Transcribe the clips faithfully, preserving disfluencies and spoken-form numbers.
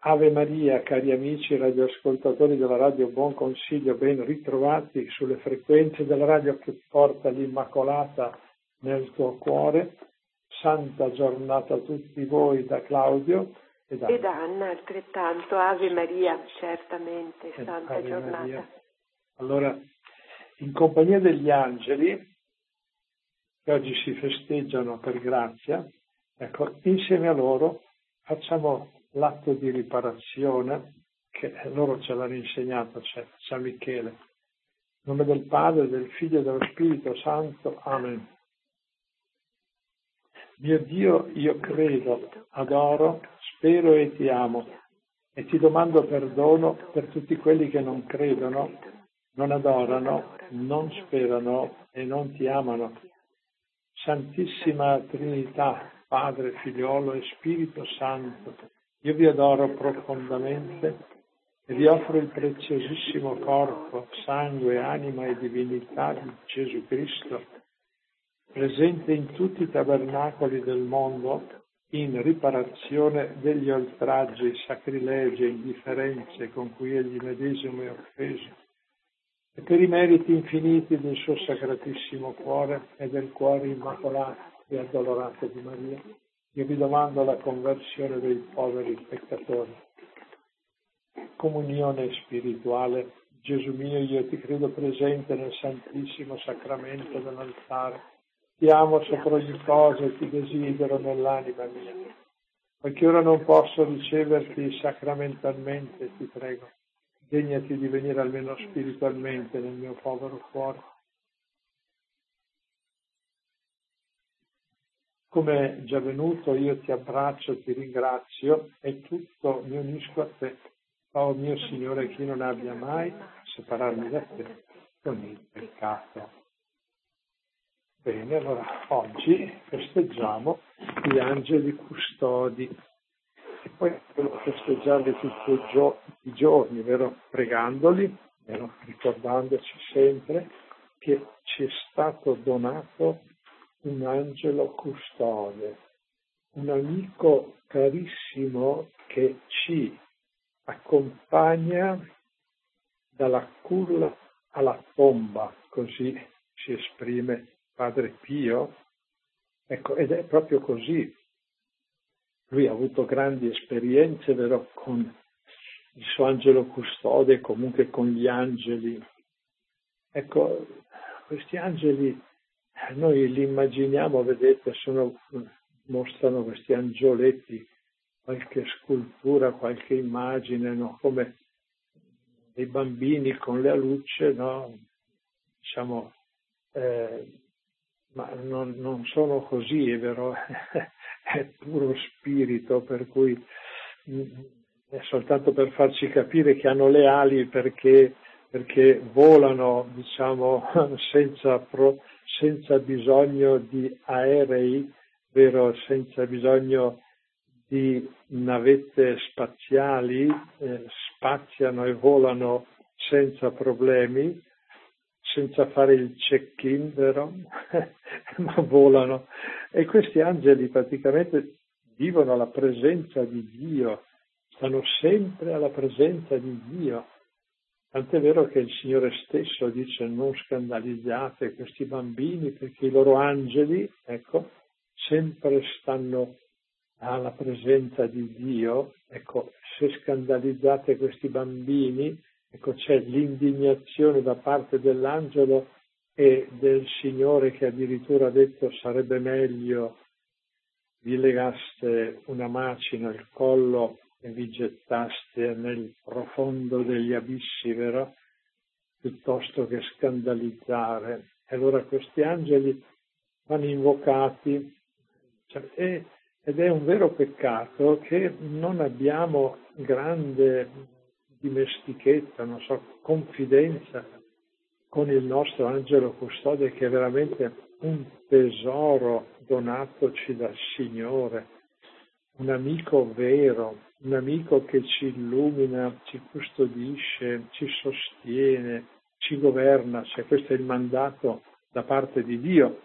Ave Maria, cari amici radioascoltatori della Radio Buon Consiglio, ben ritrovati sulle frequenze della radio che porta l'Immacolata nel tuo cuore. Santa giornata a tutti voi da Claudio e da Ed Anna altrettanto. Ave Maria, certamente, e santa Ave giornata. Maria. Allora, in compagnia degli angeli, che oggi si festeggiano per grazia, ecco, insieme a loro facciamo l'atto di riparazione che loro ce l'hanno insegnato, cioè San Michele. In nome del Padre, del Figlio e dello Spirito Santo. Amen. Mio Dio, io credo, adoro, spero e ti amo e ti domando perdono per tutti quelli che non credono, non adorano, non sperano e non ti amano. Santissima Trinità, Padre, Figliolo e Spirito Santo, io vi adoro profondamente e vi offro il preziosissimo corpo, sangue, anima e divinità di Gesù Cristo, presente in tutti i tabernacoli del mondo, in riparazione degli oltraggi, sacrilegi e indifferenze con cui egli medesimo è offeso, e per i meriti infiniti del suo sacratissimo cuore e del cuore immacolato e addolorato di Maria, io vi domando la conversione dei poveri peccatori. Comunione spirituale. Gesù mio, io ti credo presente nel Santissimo Sacramento dell'altare. Ti amo sopra ogni cosa e ti desidero nell'anima mia. Poiché ora non posso riceverti sacramentalmente, ti prego, degnati di venire almeno spiritualmente nel mio povero cuore. Come è già venuto, io ti abbraccio, ti ringrazio e tutto mi unisco a te. Oh mio Signore, chi non abbia mai separarmi da te con il peccato. Bene, allora oggi festeggiamo gli angeli custodi e poi devo festeggiarli tutti i, gio- i giorni, vero? Pregandoli, vero? Ricordandoci sempre che ci è stato donato un angelo custode, un amico carissimo che ci accompagna dalla culla alla tomba, così si esprime Padre Pio. Ecco, ed è proprio così. Lui ha avuto grandi esperienze, vero, con il suo angelo custode, comunque con gli angeli. Ecco, questi angeli noi li immaginiamo, vedete, sono, mostrano questi angioletti, qualche scultura, qualche immagine, no? Come dei bambini con le alucce, no? Diciamo, eh, ma non, non sono così, è vero, è puro spirito, per cui è soltanto per farci capire che hanno le ali perché, perché volano, diciamo, senza, pro, senza bisogno di aerei, vero, senza bisogno di navette spaziali, eh, spaziano e volano senza problemi, senza fare il check-in, vero? Ma volano. E questi angeli praticamente vivono alla presenza di Dio, stanno sempre alla presenza di Dio. Tant'è vero che il Signore stesso dice: non scandalizzate questi bambini, perché i loro angeli, ecco, sempre stanno alla presenza di Dio. Ecco, se scandalizzate questi bambini, ecco, c'è l'indignazione da parte dell'angelo e del Signore, che addirittura ha detto: sarebbe meglio vi legaste una macina al collo e vi gettaste nel profondo degli abissi, vero? Piuttosto che scandalizzare. E allora questi angeli vanno invocati, cioè, e, ed è un vero peccato che non abbiamo grande dimestichezza, non so, confidenza con il nostro angelo custode, che è veramente un tesoro donatoci dal Signore, un amico vero, un amico che ci illumina, ci custodisce, ci sostiene, ci governa, cioè questo è il mandato da parte di Dio,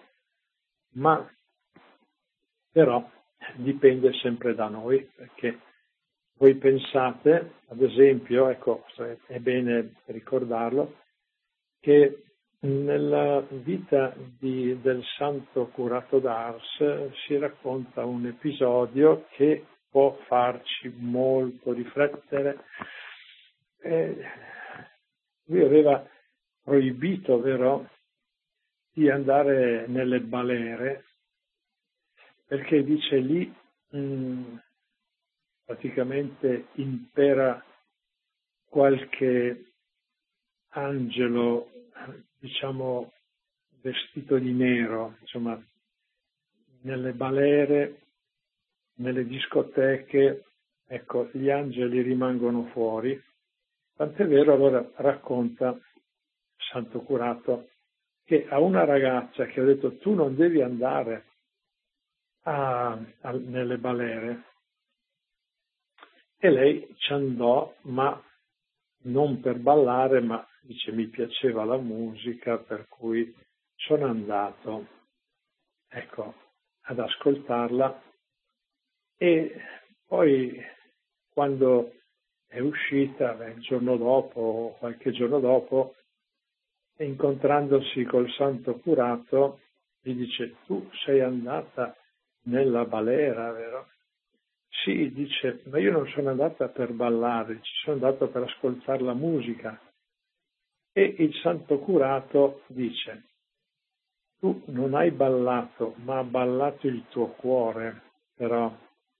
ma però dipende sempre da noi, perché voi pensate, ad esempio, ecco, è bene ricordarlo, che nella vita di, del santo curato d'Ars si racconta un episodio che può farci molto riflettere. Eh, lui aveva proibito, vero, di andare nelle balere, perché dice lì mh, praticamente impera qualche angelo, diciamo, vestito di nero, insomma, nelle balere, nelle discoteche, ecco, gli angeli rimangono fuori. Tant'è vero, allora racconta Santo Curato che a una ragazza che ha detto tu non devi andare a, a, nelle balere, e lei ci andò, ma non per ballare, ma dice mi piaceva la musica, per cui sono andato, ecco, ad ascoltarla, e poi quando è uscita, beh, il giorno dopo o qualche giorno dopo, incontrandosi col santo curato, gli dice tu sei andata nella balera, vero? Sì, dice, ma io non sono andata per ballare, ci sono andato per ascoltare la musica. E il santo curato dice, tu non hai ballato, ma ha ballato il tuo cuore, però,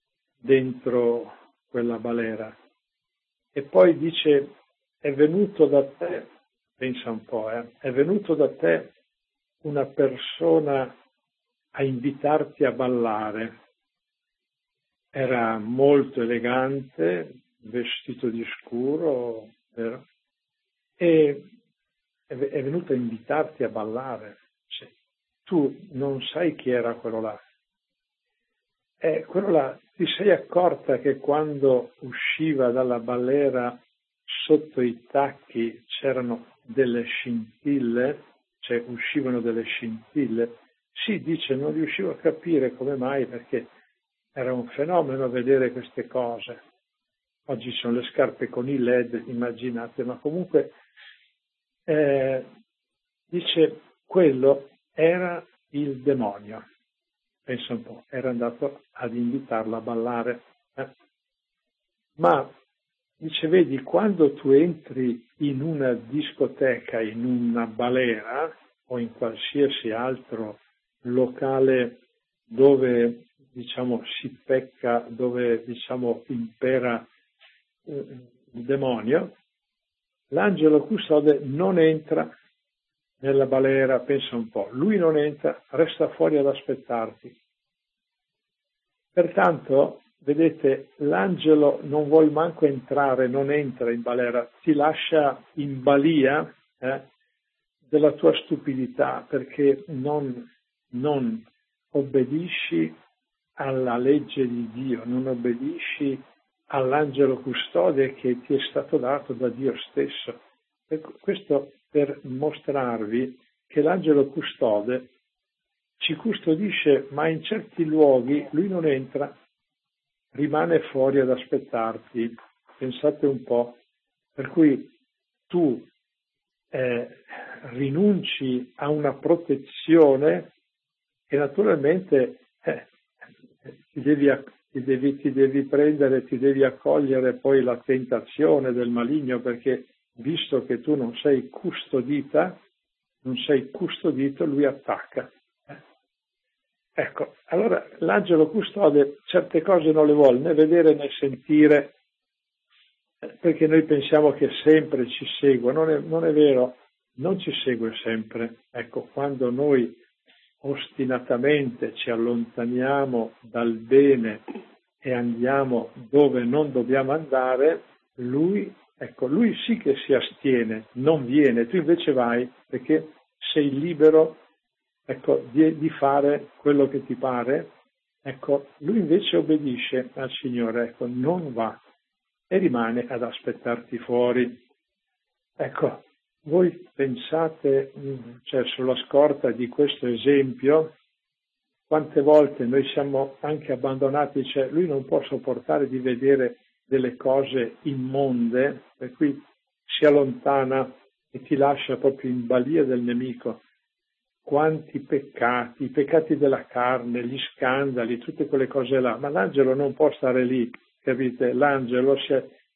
dentro quella balera. E poi dice, è venuto da te, pensa un po', eh, è venuto da te una persona a invitarti a ballare. Era molto elegante, vestito di scuro, vero? E è venuto a invitarti a ballare. Cioè, tu non sai chi era quello là. E quello là, ti sei accorta che quando usciva dalla balera sotto i tacchi c'erano delle scintille, cioè uscivano delle scintille? Sì, dice, non riuscivo a capire come mai, perché era un fenomeno vedere queste cose. Oggi sono le scarpe con i led, immaginate, ma comunque eh, dice quello era il demonio. Pensa un po', era andato ad invitarla a ballare. Eh? Ma dice, vedi, quando tu entri in una discoteca, in una balera o in qualsiasi altro locale dove diciamo si pecca, dove diciamo impera eh, il demonio, l'angelo custode non entra nella balera, pensa un po', lui non entra, resta fuori ad aspettarti. Pertanto, vedete, l'angelo non vuol manco entrare, non entra in balera, ti lascia in balia eh, della tua stupidità, perché non, non obbedisci alla legge di Dio, non obbedisci all'angelo custode che ti è stato dato da Dio stesso. Questo per mostrarvi che l'angelo custode ci custodisce, ma in certi luoghi lui non entra, rimane fuori ad aspettarti. Pensate un po', per cui tu eh, rinunci a una protezione e naturalmente eh, ti, devi, ti, devi, ti devi prendere, ti devi accogliere poi la tentazione del maligno, perché visto che tu non sei custodita, non sei custodito, lui attacca. Ecco, allora l'angelo custode certe cose non le vuole né vedere né sentire, perché noi pensiamo che sempre ci segua, non è, non è vero, non ci segue sempre. Ecco, quando noi ostinatamente ci allontaniamo dal bene e andiamo dove non dobbiamo andare, lui, ecco, lui sì che si astiene, non viene, tu invece vai perché sei libero, ecco, di, di fare quello che ti pare. Ecco, lui invece obbedisce al Signore, ecco, non va e rimane ad aspettarti fuori. Ecco, voi pensate, cioè sulla scorta di questo esempio, quante volte noi siamo anche abbandonati, cioè lui non può sopportare di vedere delle cose immonde, per cui si allontana e ti lascia proprio in balia del nemico. Quanti peccati, i peccati della carne, gli scandali, tutte quelle cose là, ma l'angelo non può stare lì, capite? L'angelo si,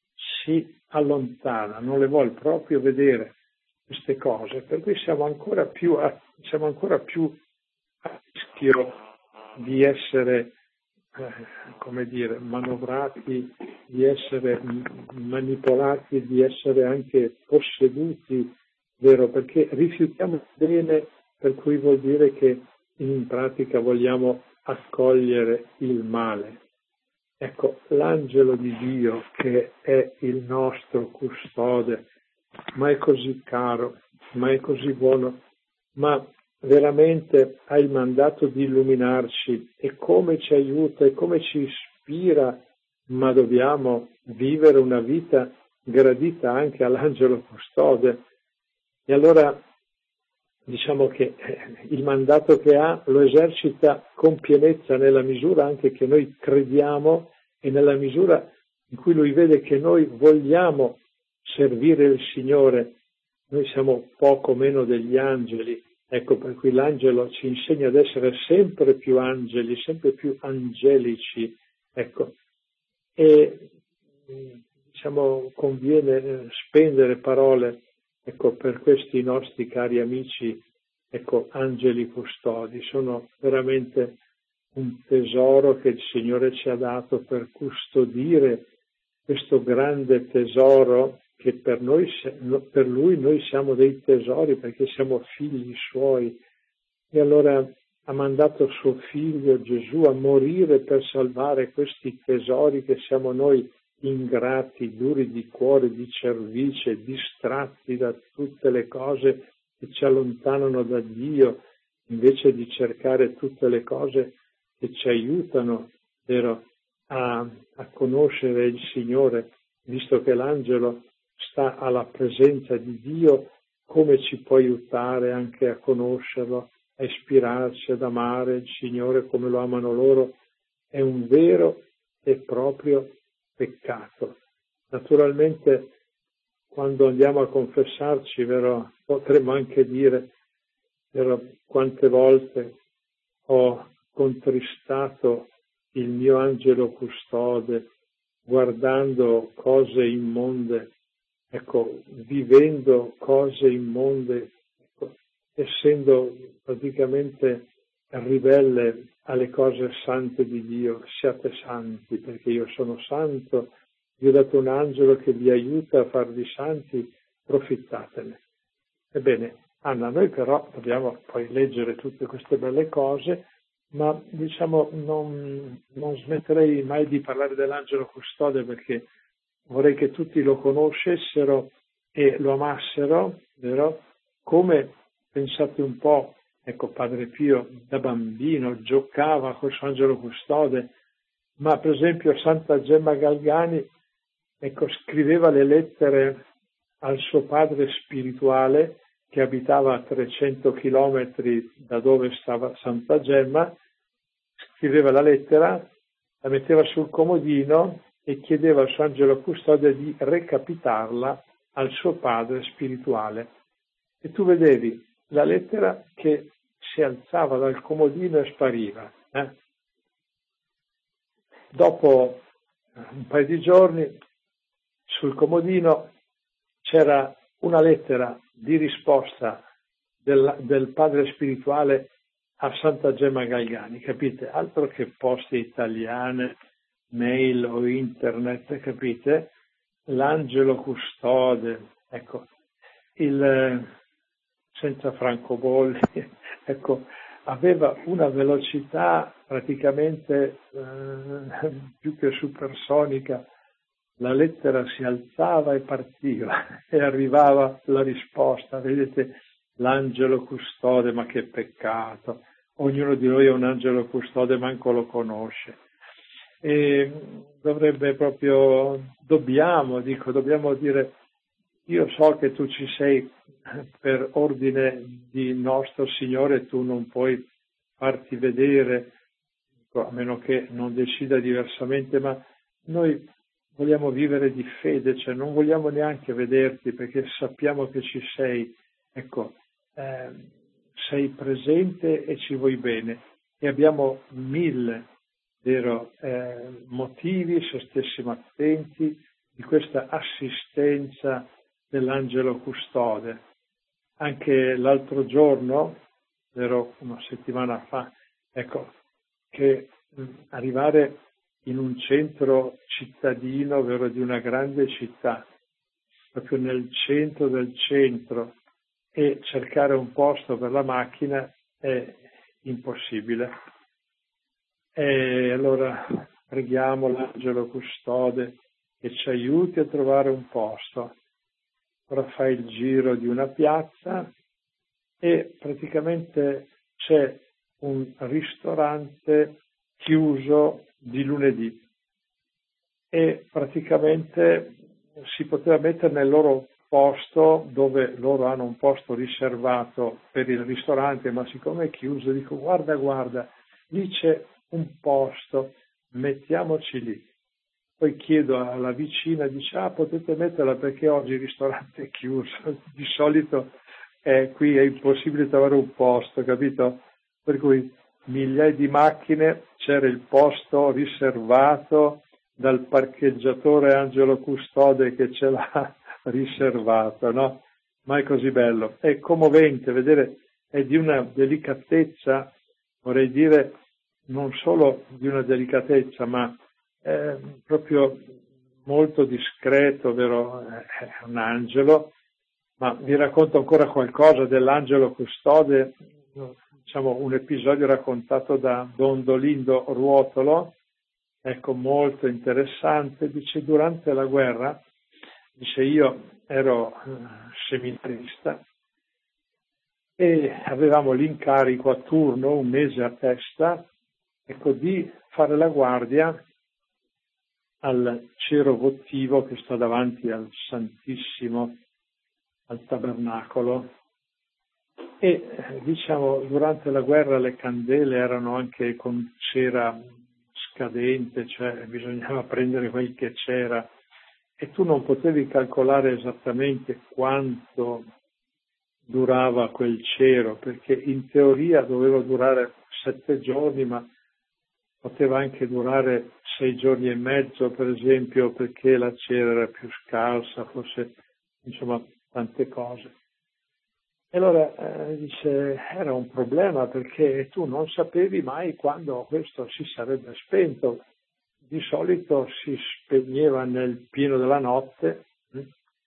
si allontana, non le vuole proprio vedere queste cose, per cui siamo ancora più a, siamo ancora più a rischio di essere, eh, come dire, manovrati, di essere manipolati, di essere anche posseduti, vero? Perché rifiutiamo il bene, per cui vuol dire che in pratica vogliamo accogliere il male. Ecco, l'angelo di Dio, che è il nostro custode, ma è così caro, ma è così buono, ma veramente ha il mandato di illuminarci, e come ci aiuta e come ci ispira, ma dobbiamo vivere una vita gradita anche all'angelo custode. E allora diciamo che il mandato che ha lo esercita con pienezza nella misura anche che noi crediamo e nella misura in cui lui vede che noi vogliamo servire il Signore. Noi siamo poco meno degli angeli, ecco, per cui l'angelo ci insegna ad essere sempre più angeli, sempre più angelici, ecco, e diciamo conviene spendere parole, ecco, per questi nostri cari amici, ecco, angeli custodi. Sono veramente un tesoro che il Signore ci ha dato per custodire questo grande tesoro che per noi, per Lui noi siamo dei tesori, perché siamo figli Suoi. E allora ha mandato suo Figlio Gesù a morire per salvare questi tesori che siamo noi, ingrati, duri di cuore, di cervice, distratti da tutte le cose che ci allontanano da Dio, invece di cercare tutte le cose che ci aiutano, vero, a, a conoscere il Signore, visto che l'angelo sta alla presenza di Dio, come ci può aiutare anche a conoscerlo, a ispirarci ad amare il Signore come lo amano loro. È un vero e proprio peccato. Naturalmente quando andiamo a confessarci, vero, potremmo anche dire, vero, quante volte ho contristato il mio angelo custode guardando cose immonde, ecco, vivendo cose immonde, ecco, essendo praticamente ribelle alle cose sante di Dio. Siate santi perché io sono santo, vi ho dato un angelo che vi aiuta a farvi santi, profittatene. Ebbene, Anna, noi però dobbiamo poi leggere tutte queste belle cose, ma diciamo non, non smetterei mai di parlare dell'angelo custode, perché vorrei che tutti lo conoscessero e lo amassero, vero? Come, pensate un po', ecco, Padre Pio da bambino giocava col suo angelo custode, ma per esempio Santa Gemma Galgani, ecco, scriveva le lettere al suo padre spirituale che abitava a trecento chilometri da dove stava Santa Gemma, scriveva la lettera, la metteva sul comodino e chiedeva al suo angelo custode di recapitarla al suo padre spirituale. E tu vedevi la lettera che si alzava dal comodino e spariva. Eh? Dopo un paio di giorni sul comodino c'era una lettera di risposta del, del padre spirituale a Santa Gemma Galgani, capite? Altro che poste italiane, mail o internet, capite? L'angelo custode, ecco, il senza francobolli, ecco, aveva una velocità praticamente eh, più che supersonica. La lettera si alzava e partiva e arrivava la risposta. Vedete, l'angelo custode, ma che peccato! Ognuno di noi è un angelo custode, manco lo conosce. E dovrebbe proprio, dobbiamo, dico, dobbiamo dire, io so che tu ci sei per ordine di nostro Signore, tu non puoi farti vedere, a meno che non decida diversamente, ma noi vogliamo vivere di fede, cioè non vogliamo neanche vederti perché sappiamo che ci sei, ecco, eh, sei presente e ci vuoi bene. E abbiamo mille, vero, eh, motivi, se stessimo attenti, di questa assistenza dell'angelo custode. Anche l'altro giorno, vero, una settimana fa, ecco, che mh, arrivare in un centro cittadino, vero, di una grande città, proprio nel centro del centro, e cercare un posto per la macchina è impossibile. E allora preghiamo l'angelo custode che ci aiuti a trovare un posto. Ora fai il giro di una piazza e praticamente c'è un ristorante chiuso di lunedì e praticamente si poteva mettere nel loro posto dove loro hanno un posto riservato per il ristorante, ma siccome è chiuso dico guarda guarda, lì c'è un posto, mettiamoci lì. Poi chiedo alla vicina, dice ah potete metterla perché oggi il ristorante è chiuso, di solito eh, qui è impossibile trovare un posto, capito? Per cui migliaia di macchine, c'era il posto riservato dal parcheggiatore angelo custode che ce l'ha riservato, no? Ma è così bello, è commovente, vedere, è di una delicatezza, vorrei dire non solo di una delicatezza, ma è proprio molto discreto, vero? È un angelo, ma vi racconto ancora qualcosa dell'angelo custode, diciamo un episodio raccontato da Don Dolindo Ruotolo, ecco molto interessante, dice durante la guerra, dice io ero seminarista e avevamo l'incarico a turno, un mese a testa, ecco di fare la guardia al cero votivo che sta davanti al Santissimo, al tabernacolo. E diciamo durante la guerra le candele erano anche con cera scadente, cioè bisognava prendere quel che c'era e tu non potevi calcolare esattamente quanto durava quel cero, perché in teoria doveva durare sette giorni, ma poteva anche durare sei giorni e mezzo, per esempio, perché la cera era più scarsa, forse, insomma, tante cose. E allora eh, dice, era un problema perché tu non sapevi mai quando questo si sarebbe spento. Di solito si spegneva nel pieno della notte eh,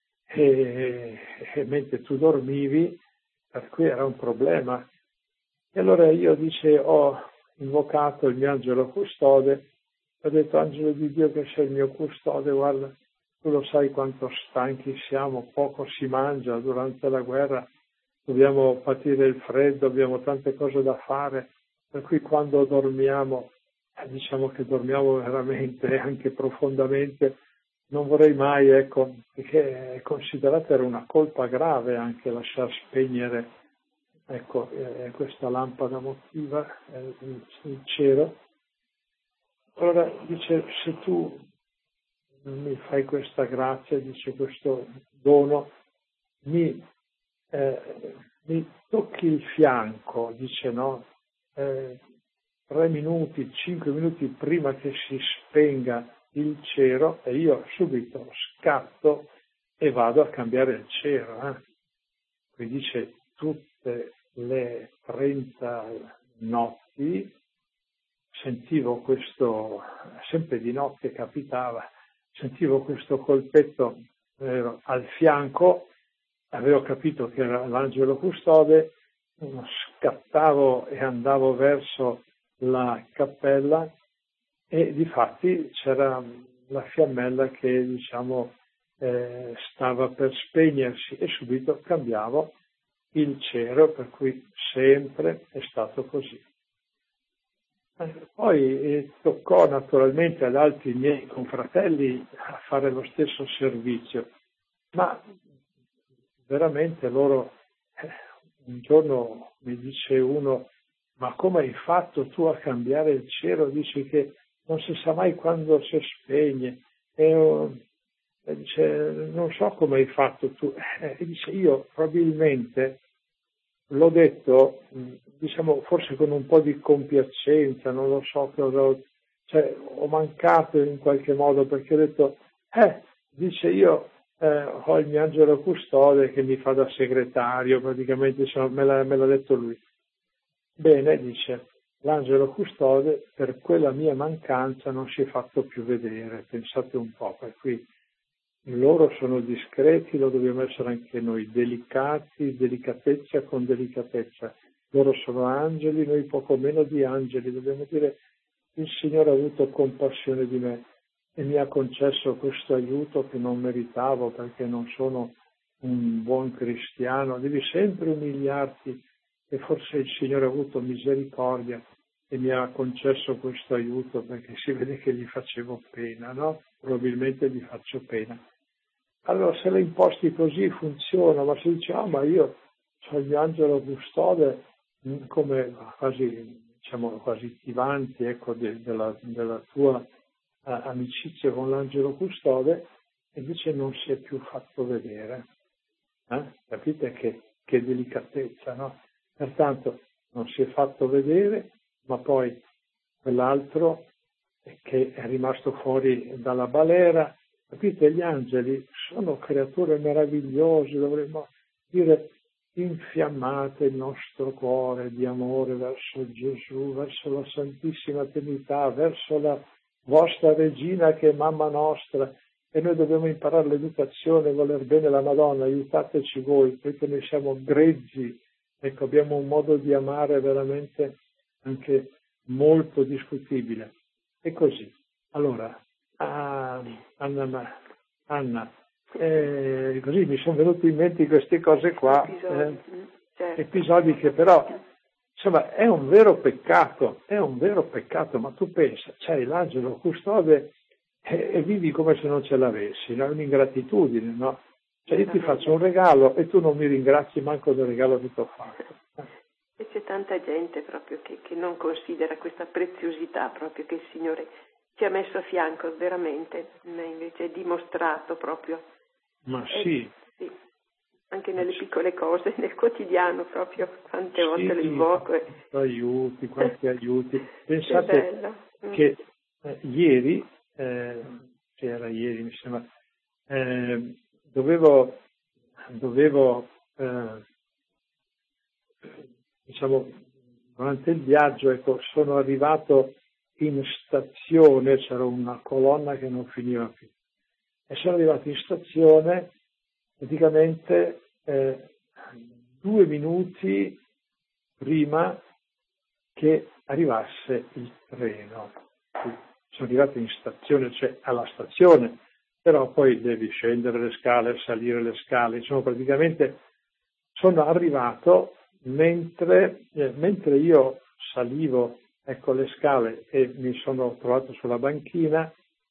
e, e mentre tu dormivi, per cui era un problema. E allora io dice, ho invocato il mio angelo custode, ho detto angelo di Dio che sei il mio custode, guarda, tu lo sai quanto stanchi siamo, poco si mangia durante la guerra, dobbiamo patire il freddo, abbiamo tante cose da fare, per cui quando dormiamo, eh, diciamo che dormiamo veramente, anche profondamente, non vorrei mai, ecco, perché è considerata era una colpa grave anche lasciar spegnere, ecco, eh, questa lampada motiva, eh, il cielo. Allora dice, se tu mi fai questa grazia, dice questo dono, mi Eh, mi tocchi il fianco, dice no, eh, tre minuti, cinque minuti prima che si spenga il cero e io subito scatto e vado a cambiare il cero. Eh. Quindi dice tutte le trenta notti sentivo questo, sempre di notte capitava, sentivo questo colpetto eh, al fianco. Avevo capito che era l'angelo custode, scattavo e andavo verso la cappella e difatti c'era la fiammella che diciamo eh, stava per spegnersi e subito cambiavo il cero, per cui sempre è stato così. Eh, poi eh, toccò naturalmente ad altri miei confratelli a fare lo stesso servizio, ma veramente loro, eh, un giorno mi dice uno, ma come hai fatto tu a cambiare il cielo? Dice che non si sa mai quando si spegne e, e dice, non so come hai fatto tu, e dice, io probabilmente l'ho detto, diciamo, forse con un po' di compiacenza, non lo so cosa, cioè ho mancato in qualche modo, perché ho detto, eh, dice io eh, ho il mio angelo custode che mi fa da segretario, praticamente insomma, me, l'ha, me l'ha detto lui. Bene, dice, l'angelo custode per quella mia mancanza non si è fatto più vedere, pensate un po', per cui loro sono discreti, lo dobbiamo essere anche noi, delicati, delicatezza con delicatezza. Loro sono angeli, noi poco meno di angeli, dobbiamo dire il Signore ha avuto compassione di me e mi ha concesso questo aiuto che non meritavo perché non sono un buon cristiano. Devi sempre umiliarti e forse il Signore ha avuto misericordia e mi ha concesso questo aiuto perché si vede che gli facevo pena, no? Probabilmente gli faccio pena. Allora se le imposti così funziona, ma se dice, ah ma io ho il mio angelo custode come quasi, diciamo, quasi tivanti, ecco, de, della, della tua uh, amicizia con l'angelo custode, invece non si è più fatto vedere. Eh? Capite che, che delicatezza, no? Pertanto non si è fatto vedere, ma poi quell'altro che è rimasto fuori dalla balera. Capite, gli angeli sono creature meravigliose, dovremmo dire infiammate il nostro cuore di amore verso Gesù, verso la Santissima Trinità, verso la vostra regina che è mamma nostra, e noi dobbiamo imparare l'educazione, voler bene la Madonna, aiutateci voi, perché noi siamo grezzi, ecco, abbiamo un modo di amare veramente anche molto discutibile. E così. Allora, Ah, Anna, Anna eh, così mi sono venute in mente queste cose qua, episodi, eh, certo. episodi che però, insomma, è un vero peccato, è un vero peccato, ma tu pensa, c'hai l'angelo custode e, e vivi come se non ce l'avessi, no? È un'ingratitudine, no? Cioè io ti faccio un regalo e tu non mi ringrazi manco del regalo che ti ho fatto. E c'è tanta gente proprio che, che non considera questa preziosità proprio che il Signore ci ha messo a fianco, veramente, invece è dimostrato proprio. Ma è, sì. sì. Anche nelle piccole cose, nel quotidiano proprio, quante sì, volte lo invoco. E... aiuti, quanti aiuti. Pensate che bello. Mm. che eh, ieri, eh, che era ieri mi sembra, eh, dovevo, dovevo eh, diciamo, durante il viaggio, ecco, sono arrivato in stazione, c'era una colonna che non finiva più, e sono arrivato in stazione praticamente eh, due minuti prima che arrivasse il treno. Sono arrivato in stazione, cioè alla stazione, però poi devi scendere le scale, salire le scale, insomma praticamente sono arrivato mentre, eh, mentre io salivo, ecco, le scale e mi sono trovato sulla banchina,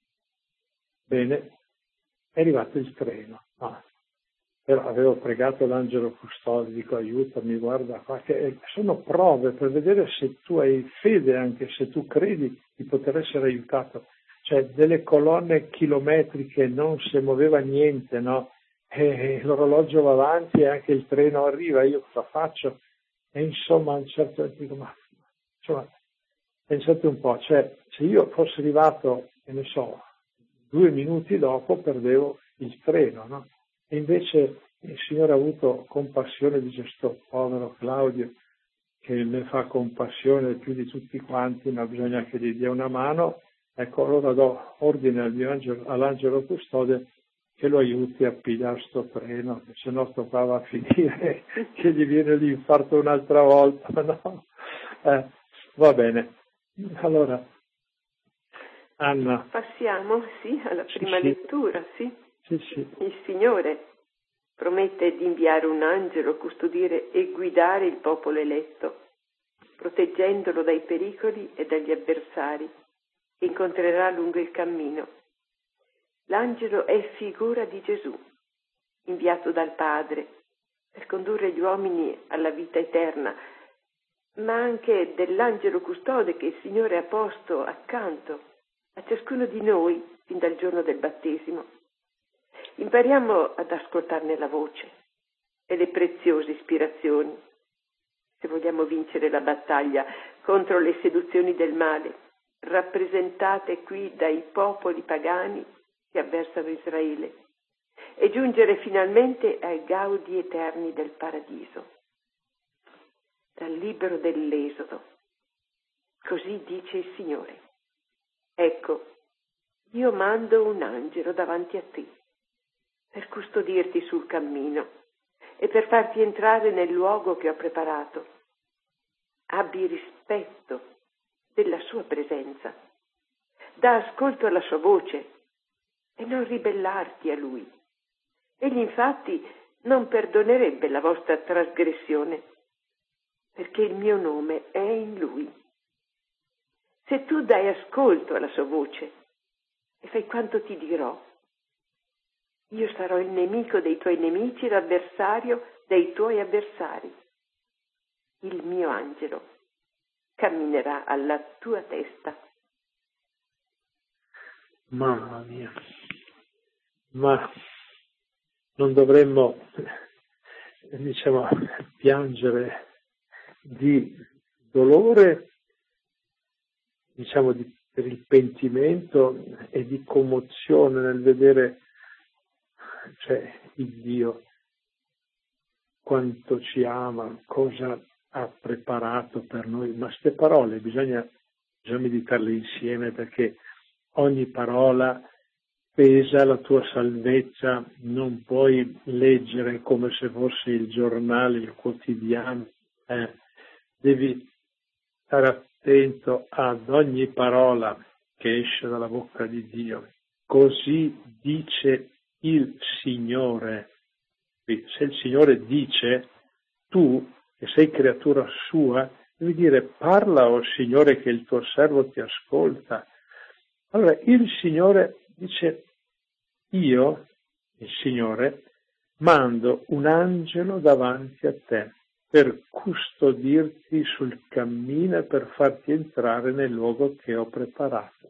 bene, è arrivato il treno. Ah, però avevo pregato l'angelo custode, dico aiutami, guarda qua, che sono prove per vedere se tu hai fede, anche se tu credi di poter essere aiutato. Cioè delle colonne chilometriche, non si muoveva niente, no? E l'orologio va avanti e anche il treno arriva, io cosa faccio? E insomma, a un certo punto dico, ma insomma, pensate un po', cioè se io fossi arrivato, che ne so, due minuti dopo perdevo il treno, no? E invece il Signore ha avuto compassione di questo povero Claudio, che ne fa compassione più di tutti quanti, ma bisogna che gli dia una mano. Ecco, allora do ordine al mio angelo, all'angelo custode che lo aiuti a pigliare sto treno, se no sto qua va a finire che gli viene l'infarto un'altra volta, no? Eh, va bene. Allora, Anna. Passiamo, sì, alla prima sì, lettura, sì. Sì, sì. Il Signore promette di inviare un angelo a custodire e guidare il popolo eletto, proteggendolo dai pericoli e dagli avversari che incontrerà lungo il cammino. L'angelo è figura di Gesù, inviato dal Padre per condurre gli uomini alla vita eterna, ma anche dell'angelo custode che il Signore ha posto accanto a ciascuno di noi fin dal giorno del battesimo. Impariamo ad ascoltarne la voce e le preziose ispirazioni, se vogliamo vincere la battaglia contro le seduzioni del male, rappresentate qui dai popoli pagani che avversano Israele, e giungere finalmente ai gaudi eterni del paradiso. Dal libro dell'Esodo, così dice il Signore: ecco, io mando un angelo davanti a te, per custodirti sul cammino e per farti entrare nel luogo che ho preparato. Abbi rispetto della sua presenza, dà ascolto alla sua voce e non ribellarti a lui. Egli infatti non perdonerebbe la vostra trasgressione, perché il mio nome è in lui. Se tu dai ascolto alla sua voce e fai quanto ti dirò, io sarò il nemico dei tuoi nemici, l'avversario dei tuoi avversari. Il mio angelo camminerà alla tua testa. Mamma mia, ma non dovremmo, diciamo, piangere di dolore, diciamo, di, per il pentimento e di commozione nel vedere, cioè, il Dio quanto ci ama, cosa ha preparato per noi. Ma queste parole bisogna, bisogna meditarle insieme, perché ogni parola pesa la tua salvezza, non puoi leggere come se fosse il giornale, il quotidiano, eh. Devi stare attento ad ogni parola che esce dalla bocca di Dio. Così dice il Signore. Se il Signore dice, tu, che sei creatura sua, devi dire: parla, o Signore, che il tuo servo ti ascolta. Allora il Signore dice: io, il Signore, mando un angelo davanti a te per custodirti sul cammino e per farti entrare nel luogo che ho preparato.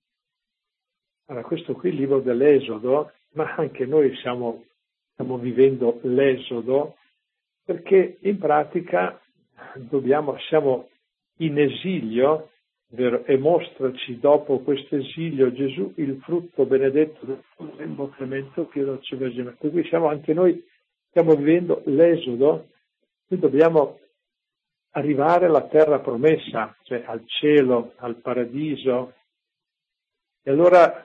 Allora, questo qui è il libro dell'Esodo, ma anche noi siamo, stiamo vivendo l'Esodo, perché in pratica dobbiamo, siamo in esilio, vero? E mostraci dopo questo esilio Gesù il frutto benedetto del tuo lembo clemento che lo ci vergine. Per cui siamo anche noi, stiamo vivendo l'Esodo. Noi dobbiamo arrivare alla terra promessa, cioè al cielo, al paradiso. E allora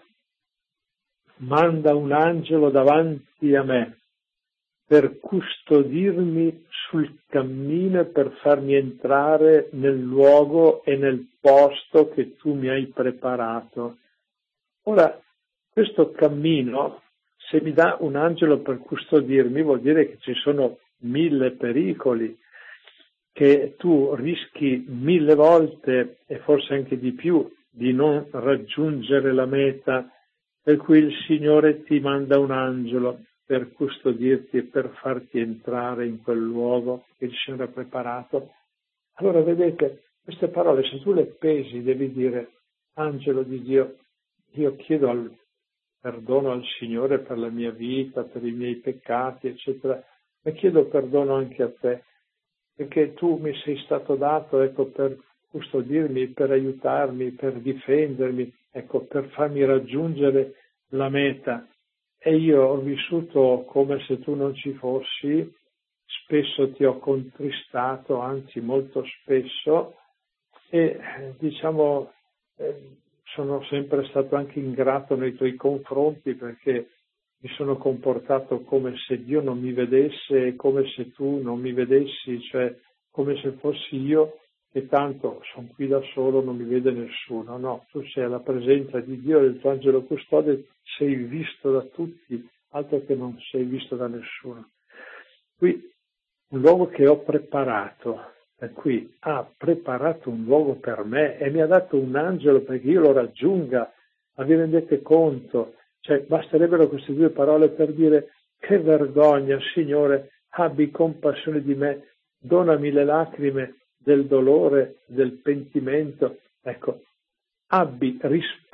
manda un angelo davanti a me per custodirmi sul cammino e per farmi entrare nel luogo e nel posto che tu mi hai preparato. Ora, questo cammino, se mi dà un angelo per custodirmi, vuol dire che ci sono mille pericoli, che tu rischi mille volte, e forse anche di più, di non raggiungere la meta, per cui il Signore ti manda un angelo per custodirti e per farti entrare in quel luogo che il Signore ha preparato. Allora vedete, queste parole, se tu le pesi, devi dire: angelo di Dio, io chiedo al perdono al Signore per la mia vita, per i miei peccati, eccetera, e chiedo perdono anche a te, perché tu mi sei stato dato, ecco, per custodirmi, per aiutarmi, per difendermi, ecco, per farmi raggiungere la meta. E io ho vissuto come se tu non ci fossi, spesso ti ho contristato, anzi molto spesso, e diciamo eh, sono sempre stato anche ingrato nei tuoi confronti, perché mi sono comportato come se Dio non mi vedesse e come se tu non mi vedessi, cioè come se fossi io che tanto sono qui da solo, non mi vede nessuno. No, tu sei alla presenza di Dio, del tuo angelo custode, sei visto da tutti, altro che non sei visto da nessuno. Qui un luogo che ho preparato, per cui ha preparato un luogo per me e mi ha dato un angelo perché io lo raggiunga. Ma vi rendete conto? Cioè, basterebbero queste due parole per dire: che vergogna, Signore, abbi compassione di me, donami le lacrime del dolore, del pentimento. Ecco, abbi rispetto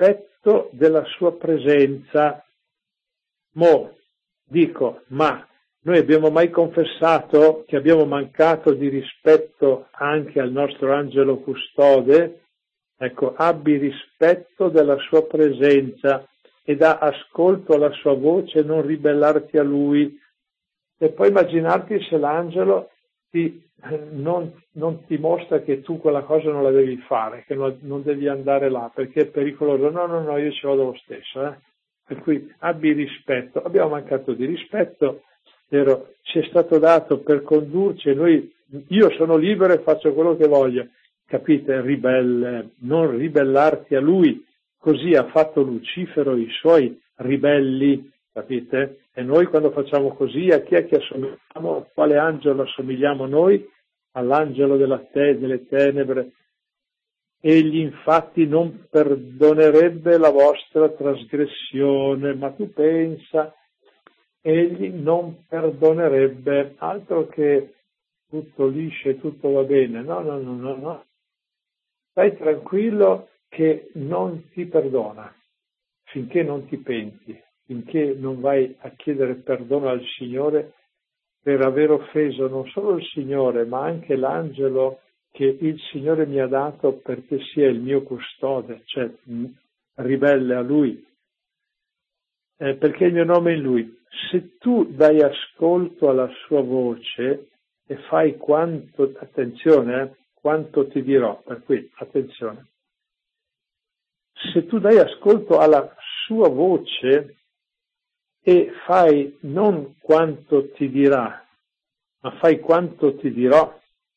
rispetto della sua presenza. Mo dico, ma noi abbiamo mai confessato che abbiamo mancato di rispetto anche al nostro angelo custode? Ecco, abbi rispetto della sua presenza e da ascolto alla sua voce, non ribellarti a lui. E poi immaginarti se l'angelo ti, non, non ti mostra che tu quella cosa non la devi fare, che non, non devi andare là, perché è pericoloso. No, no, no, io ci vado lo stesso. Eh? Per cui abbi rispetto. Abbiamo mancato di rispetto, vero? Ci è stato dato per condurci e noi, io sono libero e faccio quello che voglio. Capite? Ribelle, non ribellarti a lui. Così ha fatto Lucifero i suoi ribelli, capite? E noi quando facciamo così, a chi è che assomigliamo? A quale angelo assomigliamo noi? All'angelo della te, delle tenebre. Egli infatti non perdonerebbe la vostra trasgressione, ma tu pensa, egli non perdonerebbe, altro che tutto liscio e tutto va bene. No, no, no, no, no. Stai tranquillo che non ti perdona, finché non ti penti, finché non vai a chiedere perdono al Signore per aver offeso non solo il Signore, ma anche l'angelo che il Signore mi ha dato perché sia il mio custode, cioè ribelle a Lui, eh, perché il mio nome è in Lui. Se tu dai ascolto alla sua voce e fai quanto, attenzione, eh, quanto ti dirò, per cui attenzione, se tu dai ascolto alla sua voce e fai non quanto ti dirà, ma fai quanto ti dirò,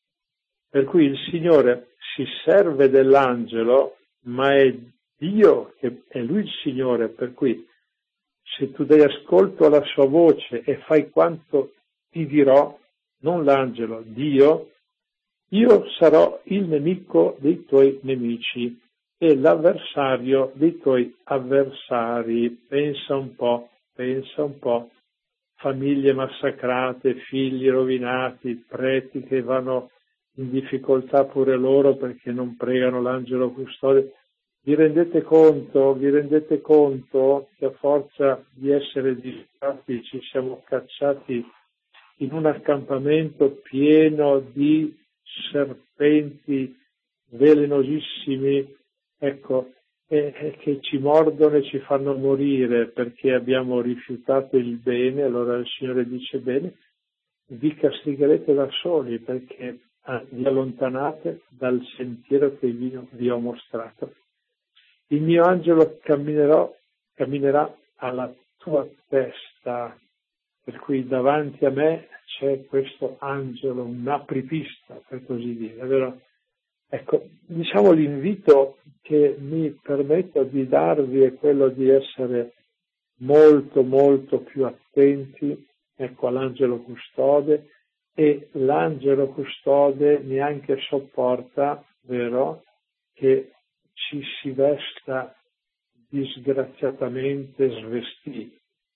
per cui il Signore si serve dell'angelo, ma è Dio che è Lui il Signore, per cui se tu dai ascolto alla sua voce e fai quanto ti dirò, non l'angelo, Dio, io sarò il nemico dei tuoi nemici e l'avversario dei tuoi avversari. Pensa un po', pensa un po'. Famiglie massacrate, figli rovinati, preti che vanno in difficoltà pure loro perché non pregano l'angelo custode. Vi rendete conto, vi rendete conto che a forza di essere distratti ci siamo cacciati in un accampamento pieno di serpenti velenosissimi, ecco, e, e che ci mordono e ci fanno morire perché abbiamo rifiutato il bene. Allora il Signore dice: bene, vi castigherete da soli perché ah, vi allontanate dal sentiero che vi, vi ho mostrato. Il mio angelo camminerò, camminerà alla tua testa, per cui davanti a me c'è questo angelo, un apripista, per così dire, vero? Ecco, diciamo l'invito che mi permetto di darvi è quello di essere molto, molto più attenti, ecco, all'angelo custode, e l'angelo custode neanche sopporta, vero, che ci si vesta disgraziatamente svestiti.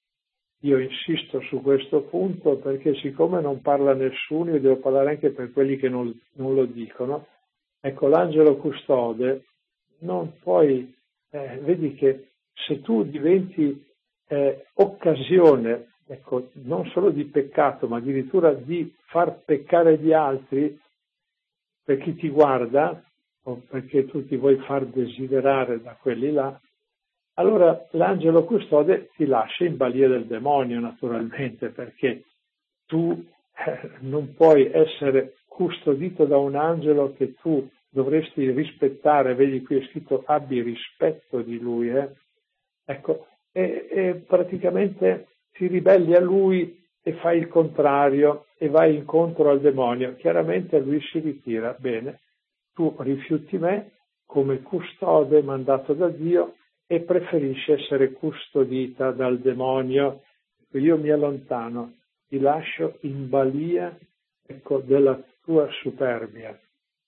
Io insisto su questo punto perché siccome non parla nessuno, io devo parlare anche per quelli che non, non lo dicono. Ecco, l'angelo custode non puoi, eh, vedi che se tu diventi eh, occasione, ecco, non solo di peccato, ma addirittura di far peccare gli altri per chi ti guarda, o perché tu ti vuoi far desiderare da quelli là, allora l'angelo custode ti lascia in balia del demonio, naturalmente, perché tu eh, non puoi essere custodito da un angelo che tu dovresti rispettare. Vedi, qui è scritto abbi rispetto di lui, eh? Ecco, e, e praticamente ti ribelli a lui e fai il contrario e vai incontro al demonio. Chiaramente lui si ritira. Bene, tu rifiuti me come custode mandato da Dio e preferisci essere custodita dal demonio. Io mi allontano, ti lascio in balia, ecco, della tua superbia.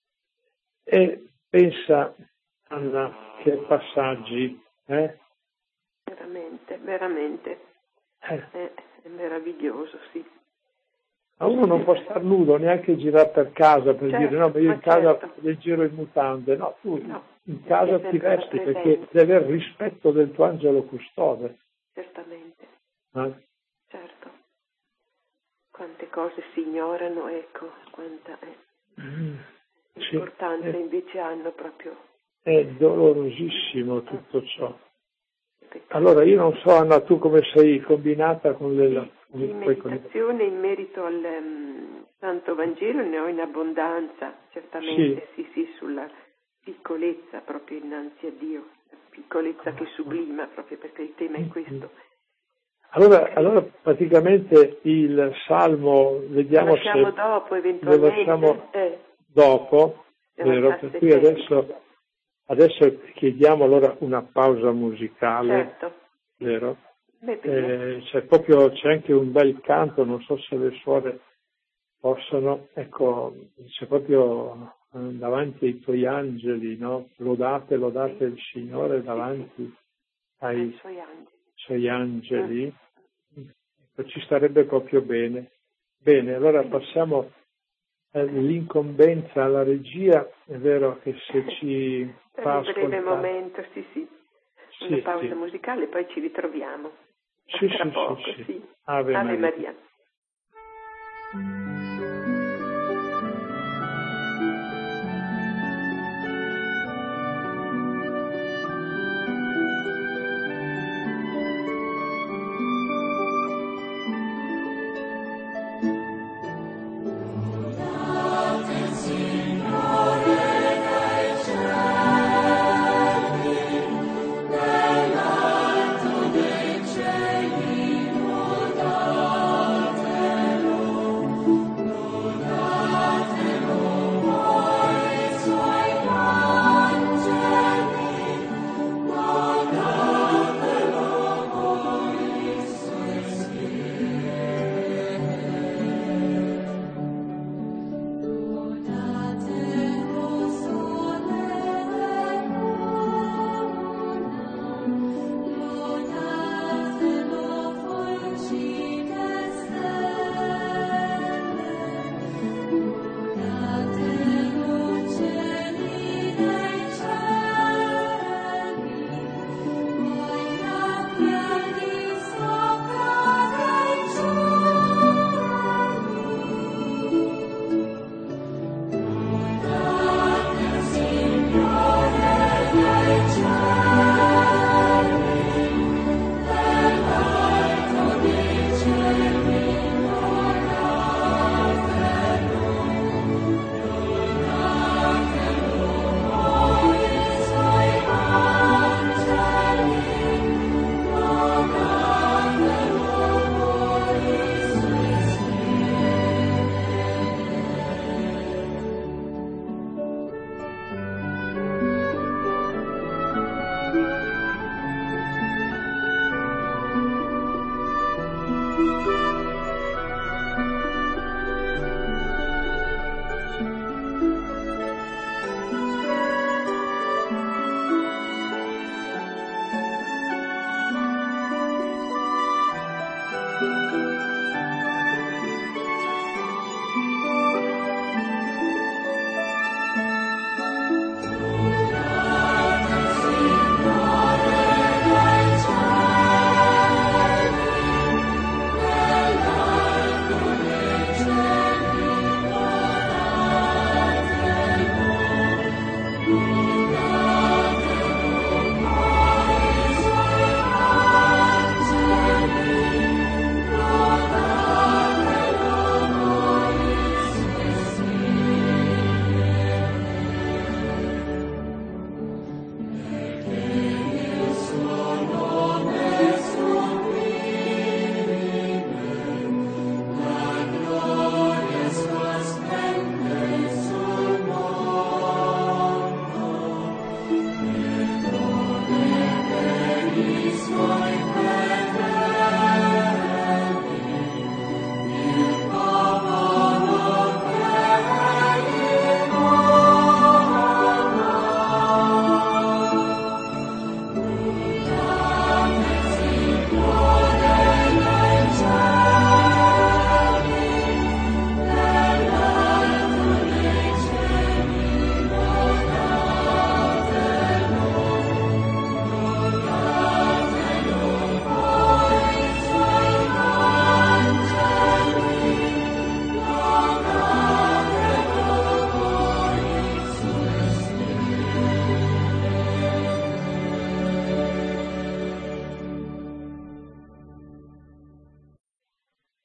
E pensa, Anna, che passaggi, eh? Veramente, veramente. Eh. È, è meraviglioso, sì. Ma uno non può star nudo, neanche girare per casa per certo, dire no, ma io ma in casa certo. leggero in mutande. No, tu No, in casa è ti sempre vesti presente. perché devi avere rispetto del tuo angelo custode. Certamente, Eh? certo. Quante cose si ignorano, ecco, quanta eh, Mm, sì, importanza è, invece hanno proprio. è dolorosissimo tutto ciò. Peccato. Allora io non so, Anna, tu come sei combinata con le... Sì, di meditazione in merito al um, Santo Vangelo ne ho in abbondanza, certamente, sì, sì, sì, sulla piccolezza proprio innanzi a Dio, la piccolezza che sublima, proprio perché il tema è questo. Allora, allora praticamente il Salmo, vediamo lo lasciamo se dopo, lo eventualmente. lasciamo Eh, dopo, siamo vero? già Per cui settembre. adesso, adesso chiediamo allora una pausa musicale, Certo. vero? Beh, bene. Eh, c'è proprio, c'è anche un bel canto, non so se le suore possono, ecco, c'è proprio eh, davanti ai tuoi angeli, no? Lodate, lodate il Signore davanti ai Ai suoi angeli. suoi angeli. Ecco, ci starebbe proprio bene. Bene, allora passiamo all'incombenza alla regia, è vero che se ci Per fa un breve ascoltare... momento, sì, sì, una Sì, pausa sì. musicale, poi ci ritroviamo. Sì, Tra sì, poco, sì, sì. sì. Ave Ave Maria. Maria. Cieli, lodate lo.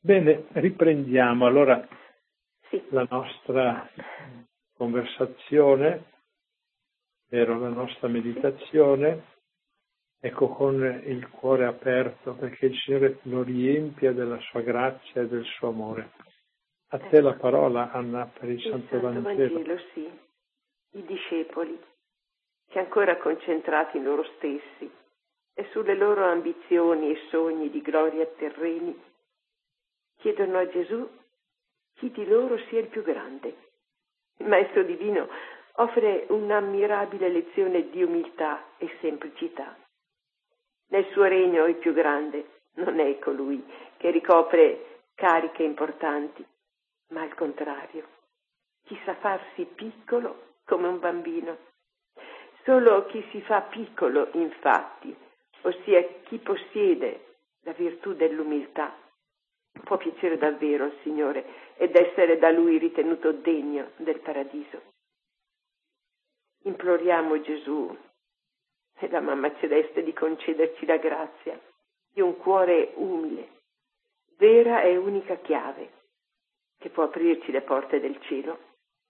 Bene, riprendiamo allora sì. la nostra conversazione, ovvero la nostra meditazione, ecco, con il cuore aperto, perché il Signore lo riempia della sua grazia e del suo amore. A te la parola, Anna, per il, il Santo, Santo Vangelo. Vangelo, sì. I discepoli, che ancora concentrati in loro stessi e sulle loro ambizioni e sogni di gloria terreni, chiedono a Gesù chi di loro sia il più grande. Il Maestro Divino offre un'ammirabile lezione di umiltà e semplicità. Nel suo regno il più grande non è colui che ricopre cariche importanti, ma al contrario, chi sa farsi piccolo come un bambino. Solo chi si fa piccolo, infatti, ossia chi possiede la virtù dell'umiltà, può piacere davvero al Signore ed essere da Lui ritenuto degno del paradiso. Imploriamo Gesù e la Mamma Celeste di concederci la grazia di un cuore umile, vera e unica chiave che può aprirci le porte del cielo.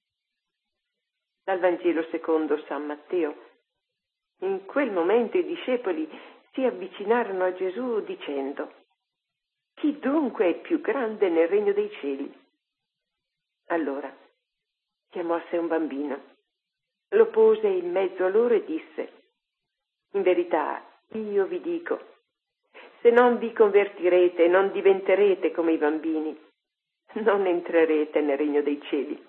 Dal Vangelo secondo San Matteo. In quel momento i discepoli si avvicinarono a Gesù dicendo: chi dunque è più grande nel regno dei cieli? Allora chiamò a sé un bambino, lo pose in mezzo a loro e disse: in verità io vi dico, se non vi convertirete e non diventerete come i bambini, non entrerete nel regno dei cieli.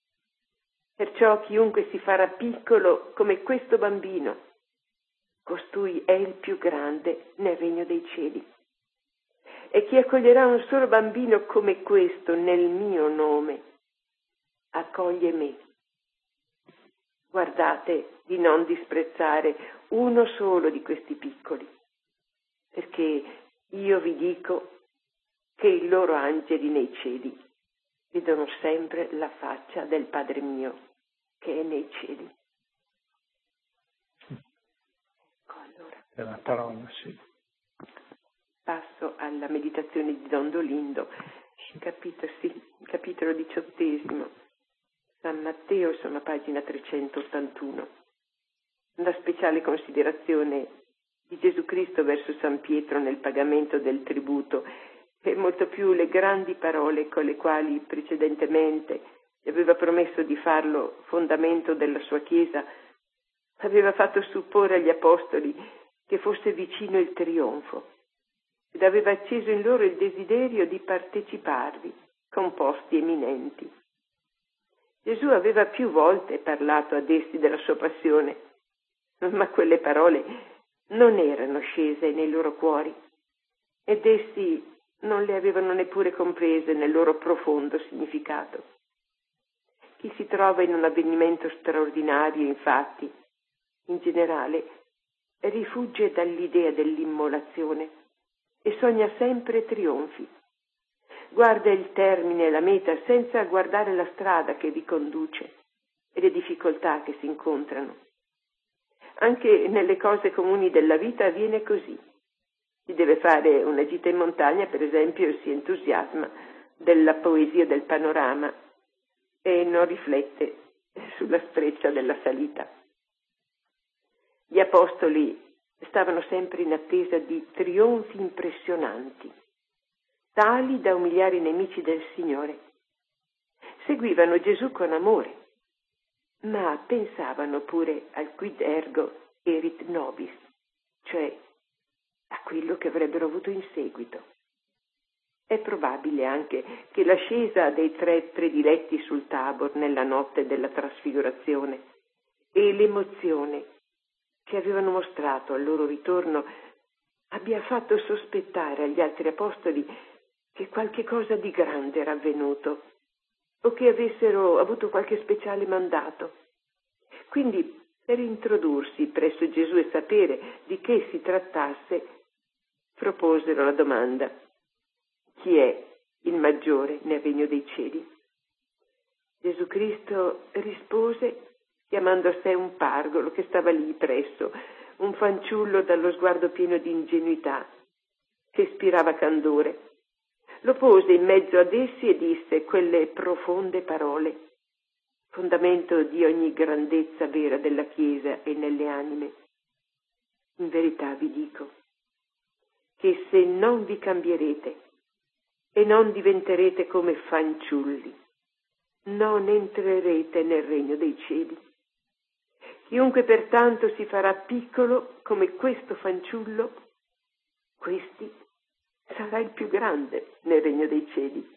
Perciò chiunque si farà piccolo come questo bambino, costui è il più grande nel regno dei cieli. E chi accoglierà un solo bambino come questo nel mio nome, accoglie me. Guardate di non disprezzare uno solo di questi piccoli, perché io vi dico che i loro angeli nei cieli vedono sempre la faccia del Padre mio che è nei cieli. Ecco, allora. È la parola, sì. Passo alla meditazione di Don Dolindo, capitolo, sì, capitolo diciottesimo, San Matteo, sono a pagina trecentottantuno. Una speciale considerazione di Gesù Cristo verso San Pietro nel pagamento del tributo, e molto più le grandi parole con le quali precedentemente gli aveva promesso di farlo fondamento della sua Chiesa, aveva fatto supporre agli apostoli che fosse vicino il trionfo ed aveva acceso in loro il desiderio di parteciparvi con posti eminenti. Gesù aveva più volte parlato ad essi della sua passione, ma quelle parole non erano scese nei loro cuori ed essi non le avevano neppure comprese nel loro profondo significato. Chi si trova in un avvenimento straordinario, infatti, in generale, rifugge dall'idea dell'immolazione e sogna sempre trionfi. Guarda il termine e la meta senza guardare la strada che vi conduce e le difficoltà che si incontrano. Anche nelle cose comuni della vita avviene così. Si deve fare una gita in montagna, per esempio, e si entusiasma della poesia del panorama e non riflette sulla streccia della salita. Gli apostoli stavano sempre in attesa di trionfi impressionanti, tali da umiliare i nemici del Signore. Seguivano Gesù con amore, ma pensavano pure al quid ergo erit nobis, cioè a quello che avrebbero avuto in seguito. È probabile anche che l'ascesa dei tre prediletti sul Tabor nella notte della trasfigurazione e l'emozione che avevano mostrato al loro ritorno abbia fatto sospettare agli altri apostoli che qualche cosa di grande era avvenuto o che avessero avuto qualche speciale mandato. Quindi, per introdursi presso Gesù e sapere di che si trattasse, proposero la domanda: chi è il maggiore nel regno dei cieli? Gesù Cristo rispose chiamando a sé un pargolo che stava lì presso, un fanciullo dallo sguardo pieno di ingenuità, che ispirava candore. lo pose in mezzo ad essi e disse quelle profonde parole, fondamento di ogni grandezza vera della Chiesa e nelle anime. In verità vi dico che se non vi cambierete e non diventerete come fanciulli, non entrerete nel regno dei cieli. Chiunque pertanto si farà piccolo come questo fanciullo, questi sarà il più grande nel regno dei cieli.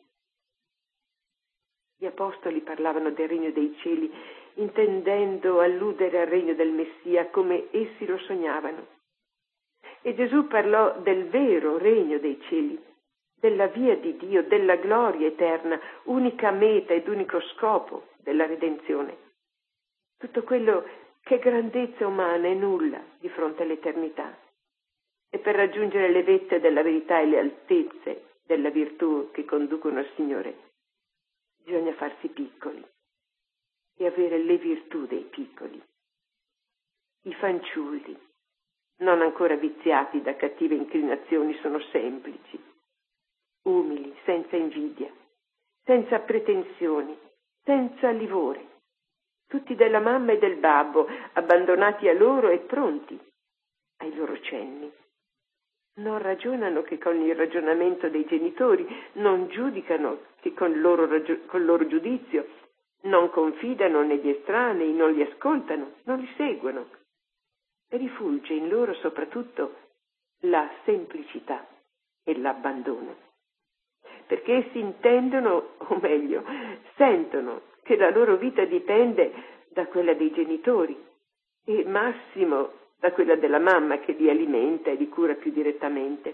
Gli apostoli parlavano del regno dei cieli, intendendo alludere al regno del Messia come essi lo sognavano. E Gesù parlò del vero regno dei cieli, della via di Dio, della gloria eterna, unica meta ed unico scopo della redenzione. Tutto quello che è grandezza umana è nulla di fronte all'eternità. E per raggiungere le vette della verità e le altezze della virtù che conducono al Signore, bisogna farsi piccoli e avere le virtù dei piccoli. I fanciulli, non ancora viziati da cattive inclinazioni, sono semplici, umili, senza invidia, senza pretensioni, senza livore, tutti della mamma e del babbo, abbandonati a loro e pronti ai loro cenni. Non ragionano che con il ragionamento dei genitori, non giudicano che con il loro, ragio- col loro giudizio, non confidano negli estranei, non li ascoltano, non li seguono. E rifulge in loro soprattutto la semplicità e l'abbandono. Perché essi intendono, o meglio, sentono che la loro vita dipende da quella dei genitori e massimo da quella della mamma che li alimenta e li cura più direttamente.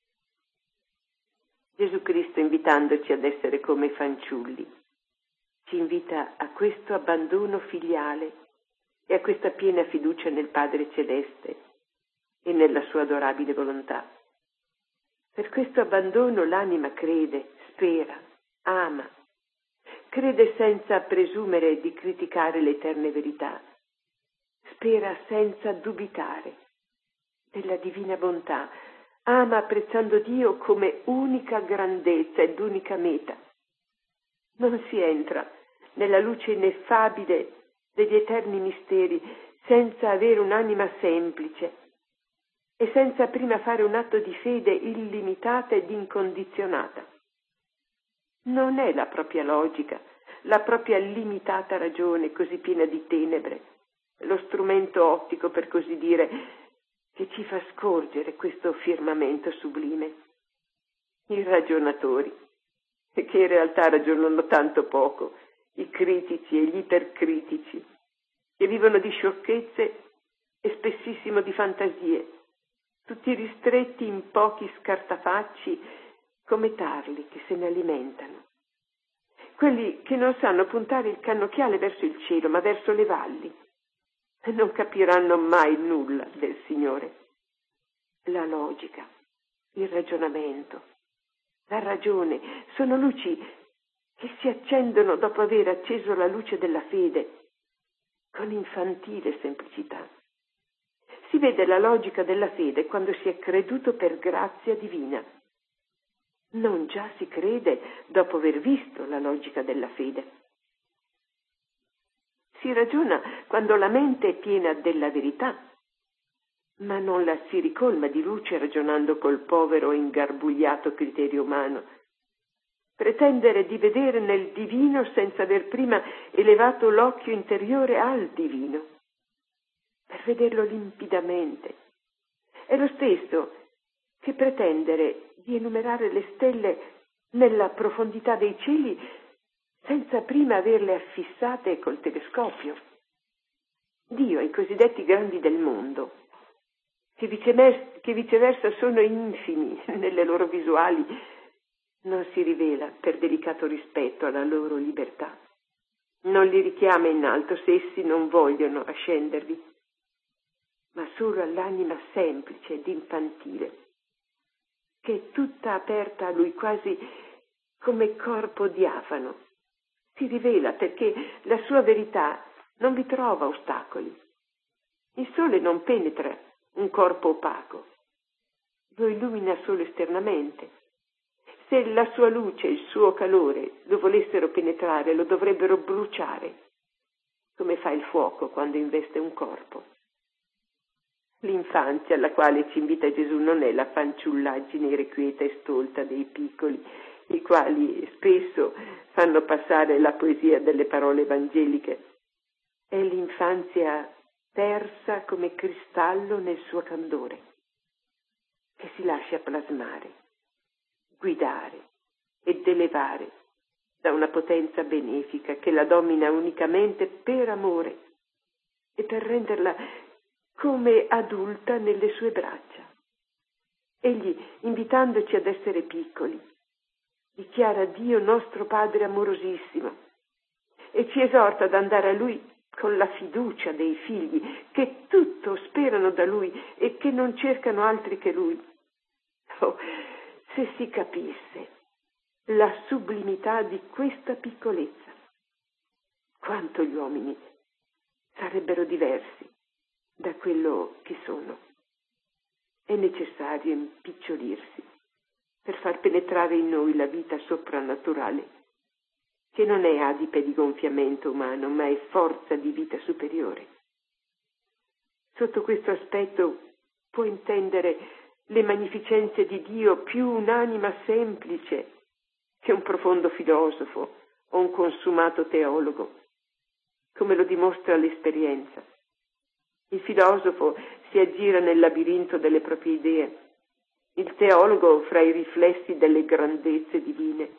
Gesù Cristo, invitandoci ad essere come fanciulli, ci invita a questo abbandono filiale e a questa piena fiducia nel Padre Celeste e nella sua adorabile volontà. Per questo abbandono l'anima crede, spera, ama, crede senza presumere di criticare le eterne verità, spera senza dubitare della divina bontà, ama apprezzando Dio come unica grandezza ed unica meta. Non si entra nella luce ineffabile degli eterni misteri senza avere un'anima semplice e senza prima fare un atto di fede illimitata ed incondizionata. Non è la propria logica, la propria limitata ragione così piena di tenebre, lo strumento ottico, per così dire, che ci fa scorgere questo firmamento sublime. I ragionatori, che in realtà ragionano tanto poco, i critici e gli ipercritici, che vivono di sciocchezze e spessissimo di fantasie, tutti ristretti in pochi scartafacci come tarli che se ne alimentano. Quelli che non sanno puntare il cannocchiale verso il cielo, ma verso le valli, e non capiranno mai nulla del Signore. La logica, il ragionamento, la ragione sono luci che si accendono dopo aver acceso la luce della fede con infantile semplicità. Si vede la logica della fede quando si è creduto per grazia divina. Non già si crede dopo aver visto la logica della fede. Si ragiona quando la mente è piena della verità, ma non la si ricolma di luce ragionando col povero e ingarbugliato criterio umano. Pretendere di vedere nel divino senza aver prima elevato l'occhio interiore al divino, per vederlo limpidamente. È lo stesso che pretendere di enumerare le stelle nella profondità dei cieli senza prima averle affissate col telescopio. Dio ai cosiddetti grandi del mondo, che viceversa, che viceversa sono infimi nelle loro visuali, non si rivela per delicato rispetto alla loro libertà. Non li richiama in alto se essi non vogliono ascendervi, ma solo all'anima semplice ed infantile, che è tutta aperta a lui quasi come corpo diafano. Si rivela perché la sua verità non vi trova ostacoli. Il sole non penetra un corpo opaco, lo illumina solo esternamente. Se se la sua luce e il suo calore lo volessero penetrare, lo dovrebbero bruciare, come fa il fuoco quando investe un corpo. L'infanzia alla quale ci invita Gesù non è la fanciullaggine irrequieta e stolta dei piccoli, i quali spesso fanno passare la poesia delle parole evangeliche. È l'infanzia tersa come cristallo nel suo candore, che si lascia plasmare, guidare ed elevare da una potenza benefica che la domina unicamente per amore e per renderla come adulta nelle sue braccia. Egli, invitandoci ad essere piccoli, dichiara Dio nostro Padre amorosissimo e ci esorta ad andare a Lui con la fiducia dei figli che tutto sperano da Lui e che non cercano altri che Lui. Oh, se si capisse la sublimità di questa piccolezza, quanto gli uomini sarebbero diversi da quello che sono. È necessario impicciolirsi per far penetrare in noi la vita soprannaturale, che non è adipe di gonfiamento umano, ma è forza di vita superiore. Sotto questo aspetto può intendere le magnificenze di Dio più un'anima semplice che un profondo filosofo o un consumato teologo, come lo dimostra l'esperienza. Il filosofo si aggira nel labirinto delle proprie idee, il teologo fra i riflessi delle grandezze divine.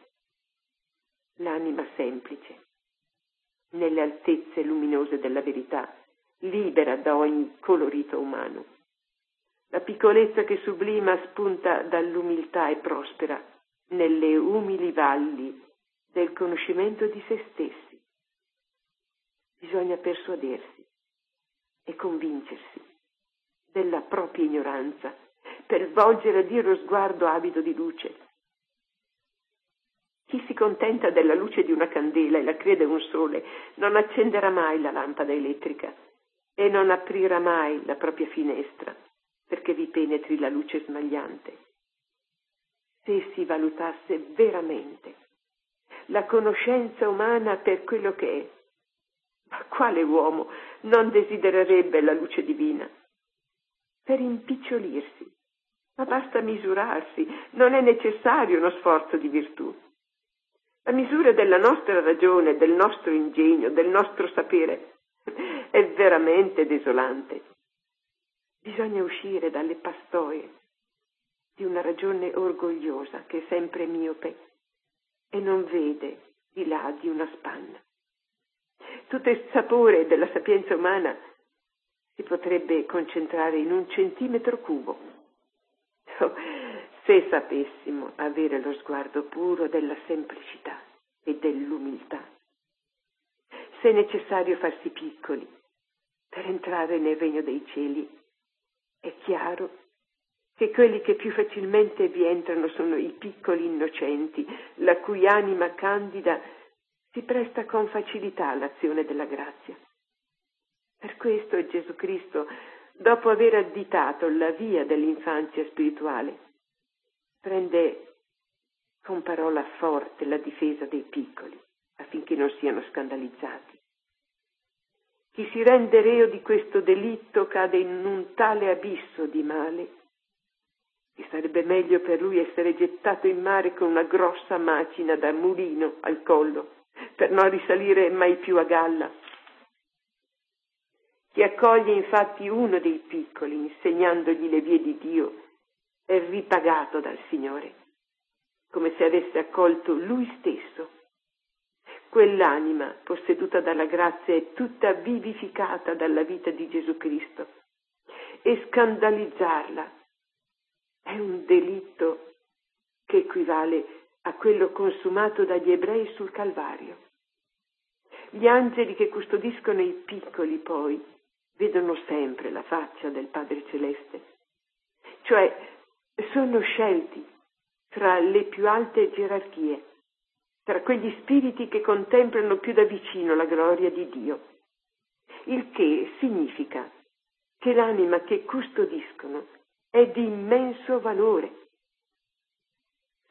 L'anima semplice, nelle altezze luminose della verità, libera da ogni colorito umano. La piccolezza che sublima spunta dall'umiltà e prospera nelle umili valli del conoscimento di se stessi. Bisogna persuadersi e convincersi della propria ignoranza per volgere a Dio lo sguardo avido di luce. Chi si contenta della luce di una candela e la crede un sole non accenderà mai la lampada elettrica e non aprirà mai la propria finestra perché vi penetri la luce smagliante. Se si valutasse veramente la conoscenza umana per quello che è, ma quale uomo non desidererebbe la luce divina? Per impicciolirsi, ma basta misurarsi, non è necessario uno sforzo di virtù. La misura della nostra ragione, del nostro ingegno, del nostro sapere è veramente desolante. Bisogna uscire dalle pastoie di una ragione orgogliosa che è sempre miope e non vede di là di una spanna. Tutto il sapore della sapienza umana si potrebbe concentrare in un centimetro cubo. Oh, se sapessimo avere lo sguardo puro della semplicità e dell'umiltà. Se è necessario farsi piccoli per entrare nel regno dei cieli, è chiaro che quelli che più facilmente vi entrano sono i piccoli innocenti, la cui anima candida si presta con facilità all'azione della grazia. Per questo Gesù Cristo, dopo aver additato la via dell'infanzia spirituale, prende con parola forte la difesa dei piccoli, affinché non siano scandalizzati. Chi si rende reo di questo delitto cade in un tale abisso di male che sarebbe meglio per lui essere gettato in mare con una grossa macina da mulino al collo, per non risalire mai più a galla. Chi accoglie infatti uno dei piccoli, insegnandogli le vie di Dio, è ripagato dal Signore, come se avesse accolto Lui stesso. Quell'anima posseduta dalla grazia è tutta vivificata dalla vita di Gesù Cristo e scandalizzarla è un delitto che equivale a quello consumato dagli ebrei sul Calvario. Gli angeli che custodiscono i piccoli poi vedono sempre la faccia del Padre Celeste, cioè sono scelti tra le più alte gerarchie, tra quegli spiriti che contemplano più da vicino la gloria di Dio, il che significa che l'anima che custodiscono è di immenso valore.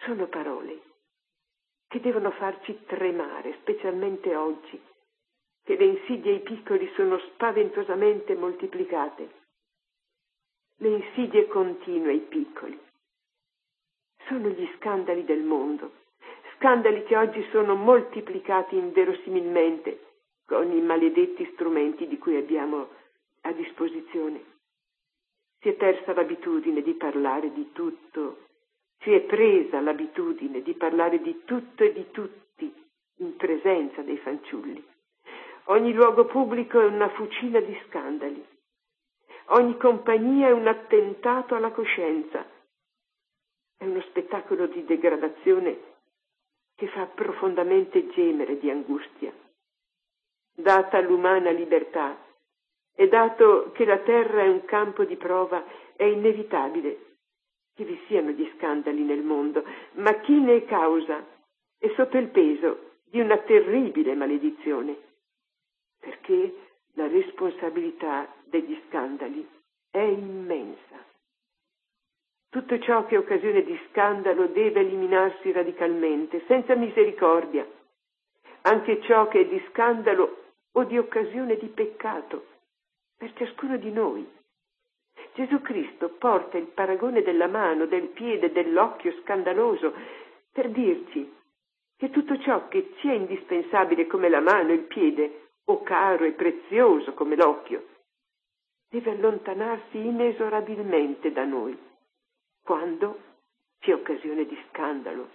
Sono parole che devono farci tremare, specialmente oggi, che le insidie ai piccoli sono spaventosamente moltiplicate. Le insidie continue ai piccoli sono gli scandali del mondo, scandali che oggi sono moltiplicati inverosimilmente con i maledetti strumenti di cui abbiamo a disposizione. Si è persa l'abitudine di parlare di tutto, si è presa l'abitudine di parlare di tutto e di tutti in presenza dei fanciulli. Ogni luogo pubblico è una fucina di scandali. Ogni compagnia è un attentato alla coscienza. È uno spettacolo di degradazione che fa profondamente gemere di angustia. Data l'umana libertà e dato che la terra è un campo di prova, è inevitabile che vi siano gli scandali nel mondo, ma chi ne è causa è sotto il peso di una terribile maledizione, perché la responsabilità degli scandali è immensa. Tutto ciò che è occasione di scandalo deve eliminarsi radicalmente, senza misericordia, anche ciò che è di scandalo o di occasione di peccato, per ciascuno di noi. Gesù Cristo porta il paragone della mano, del piede, dell'occhio scandaloso per dirci che tutto ciò che ci è indispensabile come la mano e il piede, o caro e prezioso come l'occhio, deve allontanarsi inesorabilmente da noi, quando c'è occasione di scandalo.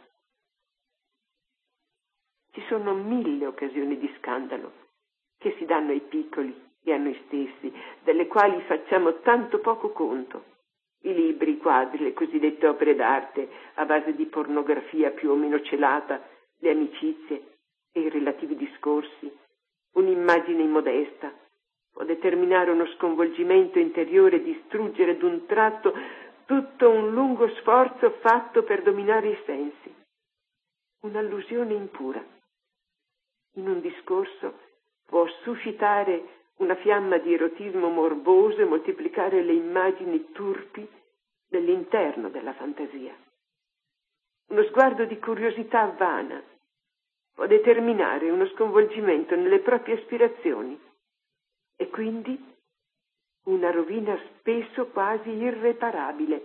Ci sono mille occasioni di scandalo che si danno ai piccoli e a noi stessi, delle quali facciamo tanto poco conto. I libri, i quadri, le cosiddette opere d'arte a base di pornografia più o meno celata, le amicizie e i relativi discorsi, un'immagine immodesta può determinare uno sconvolgimento interiore e distruggere d'un tratto tutto un lungo sforzo fatto per dominare i sensi. Un'allusione impura in un discorso può suscitare una fiamma di erotismo morboso e moltiplicare le immagini turpi nell'interno della fantasia. Uno sguardo di curiosità vana può determinare uno sconvolgimento nelle proprie aspirazioni e quindi una rovina spesso quasi irreparabile.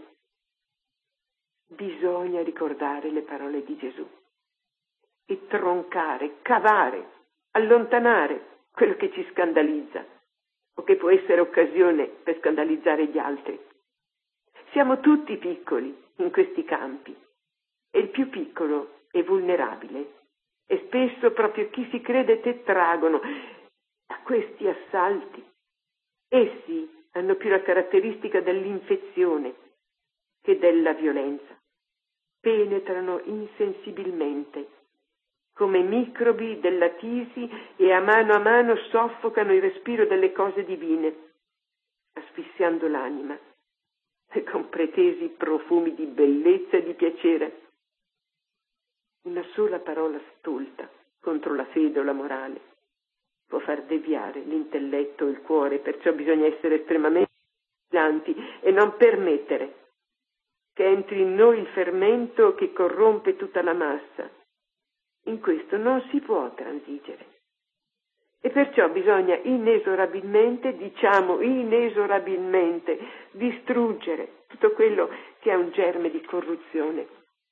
Bisogna ricordare le parole di Gesù e troncare, cavare, allontanare quello che ci scandalizza o che può essere occasione per scandalizzare gli altri. Siamo tutti piccoli in questi campi e il più piccolo è vulnerabile e spesso proprio chi si crede tetragono a questi assalti. Essi hanno più la caratteristica dell'infezione che della violenza. Penetrano insensibilmente come microbi della tisi e a mano a mano soffocano il respiro delle cose divine, asfissiando l'anima e con pretesi profumi di bellezza e di piacere. Una sola parola stolta contro la fede o la morale può far deviare l'intelletto o il cuore, perciò bisogna essere estremamente vigilanti e non permettere che entri in noi il fermento che corrompe tutta la massa. In questo non si può transigere. E perciò bisogna inesorabilmente, diciamo inesorabilmente, distruggere tutto quello che ha un germe di corruzione.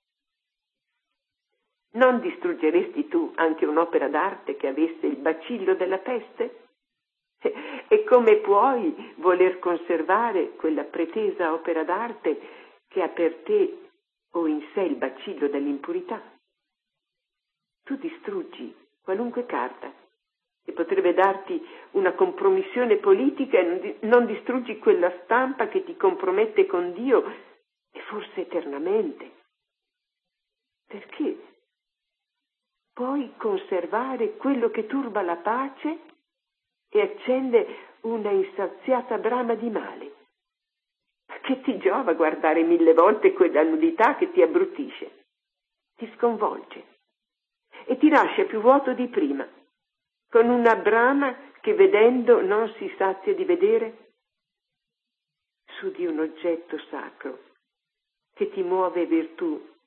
Non distruggeresti tu anche un'opera d'arte che avesse il bacillo della peste? E come puoi voler conservare quella pretesa opera d'arte che ha per te o in sé il bacillo dell'impurità? Tu distruggi qualunque carta che potrebbe darti una compromissione politica e non distruggi quella stampa che ti compromette con Dio e forse eternamente. Perché puoi conservare quello che turba la pace e accende una insaziata brama di male. Che ti giova guardare mille volte quella nudità che ti abbruttisce, ti sconvolge e ti lascia più vuoto di prima, con una brama che vedendo non si sazia di vedere, su di un oggetto sacro che ti muove virtù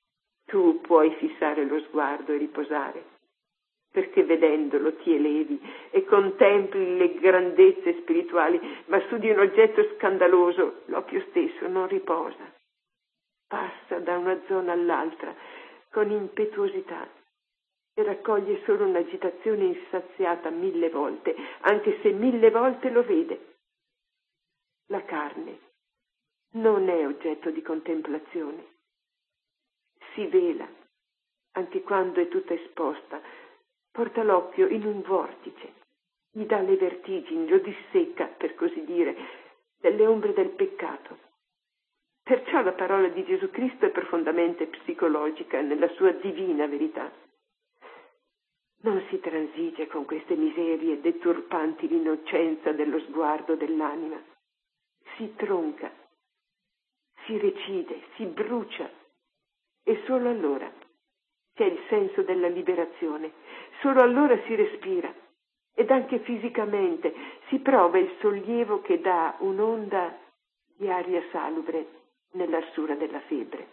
Tu puoi fissare lo sguardo e riposare, perché vedendolo ti elevi e contempli le grandezze spirituali, ma su di un oggetto scandaloso l'occhio stesso non riposa. Passa da una zona all'altra con impetuosità e raccoglie solo un'agitazione insaziata mille volte, anche se mille volte lo vede. La carne non è oggetto di contemplazione. Si vela, anche quando è tutta esposta, porta l'occhio in un vortice, gli dà le vertigini, lo dissecca, per così dire, delle ombre del peccato. Perciò la parola di Gesù Cristo è profondamente psicologica nella sua divina verità. Non si transige con queste miserie deturpanti l'innocenza dello sguardo dell'anima. Si tronca, si recide, si brucia e solo allora c'è il senso della liberazione, solo allora si respira ed anche fisicamente si prova il sollievo che dà un'onda di aria salubre nell'arsura della febbre.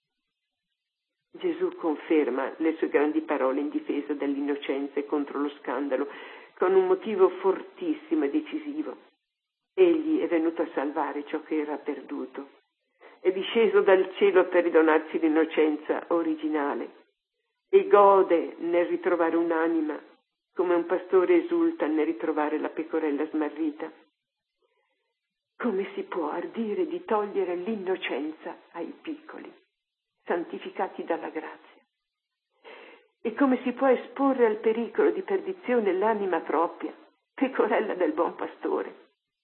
Gesù conferma le sue grandi parole in difesa dell'innocenza e contro lo scandalo con un motivo fortissimo e decisivo. Egli è venuto a salvare ciò che era perduto. È disceso dal cielo per ridonarci l'innocenza originale e gode nel ritrovare un'anima come un pastore esulta nel ritrovare la pecorella smarrita. Come si può ardire di togliere l'innocenza ai piccoli, santificati dalla grazia? E come si può esporre al pericolo di perdizione l'anima propria, pecorella del buon pastore?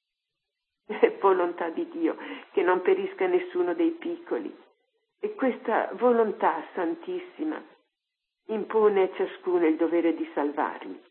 È volontà di Dio che non perisca nessuno dei piccoli, e questa volontà santissima impone a ciascuno il dovere di salvarli.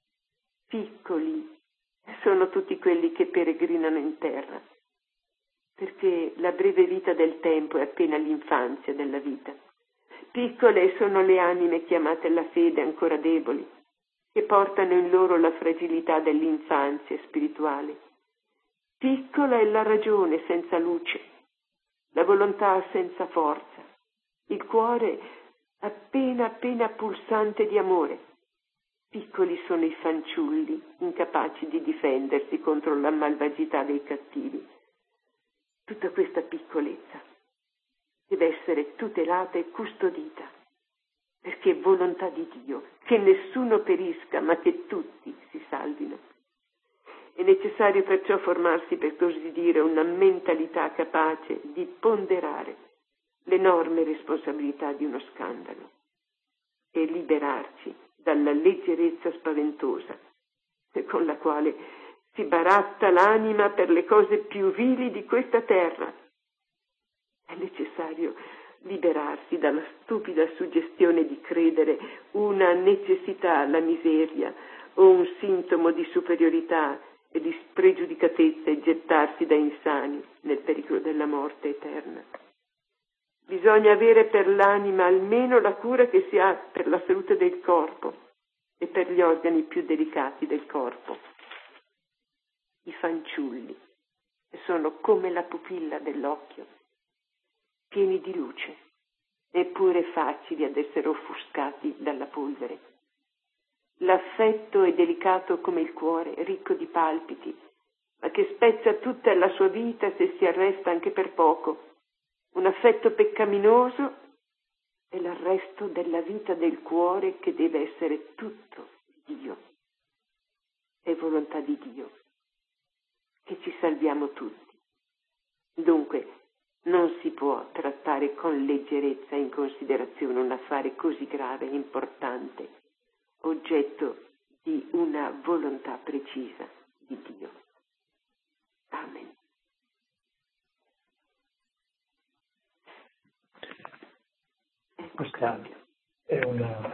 Piccoli sono tutti quelli che peregrinano in terra, perché la breve vita del tempo è appena l'infanzia della vita. Piccole sono le anime chiamate alla fede ancora deboli, che portano in loro la fragilità dell'infanzia spirituale. Piccola è la ragione senza luce, la volontà senza forza, il cuore appena appena pulsante di amore. Piccoli sono i fanciulli, incapaci di difendersi contro la malvagità dei cattivi. Tutta questa piccolezza deve essere tutelata e custodita, perché è volontà di Dio che nessuno perisca, ma che tutti si salvino. È necessario perciò formarsi, per così dire, una mentalità capace di ponderare l'enorme responsabilità di uno scandalo e liberarci dalla leggerezza spaventosa con la quale si baratta l'anima per le cose più vili di questa terra. È necessario liberarsi dalla stupida suggestione di credere una necessità alla miseria o un sintomo di superiorità e di spregiudicatezza e gettarsi da insani nel pericolo della morte eterna. Bisogna avere per l'anima almeno la cura che si ha per la salute del corpo e per gli organi più delicati del corpo. I fanciulli sono come la pupilla dell'occhio, pieni di luce, eppure facili ad essere offuscati dalla polvere. L'affetto è delicato come il cuore, ricco di palpiti, ma che spezza tutta la sua vita se si arresta anche per poco. Un affetto peccaminoso è l'arresto della vita del cuore che deve essere tutto Dio. È volontà di Dio che ci salviamo tutti. Dunque, non si può trattare con leggerezza e in considerazione un affare così grave e importante, oggetto di una volontà precisa di Dio. Amen. Questa è una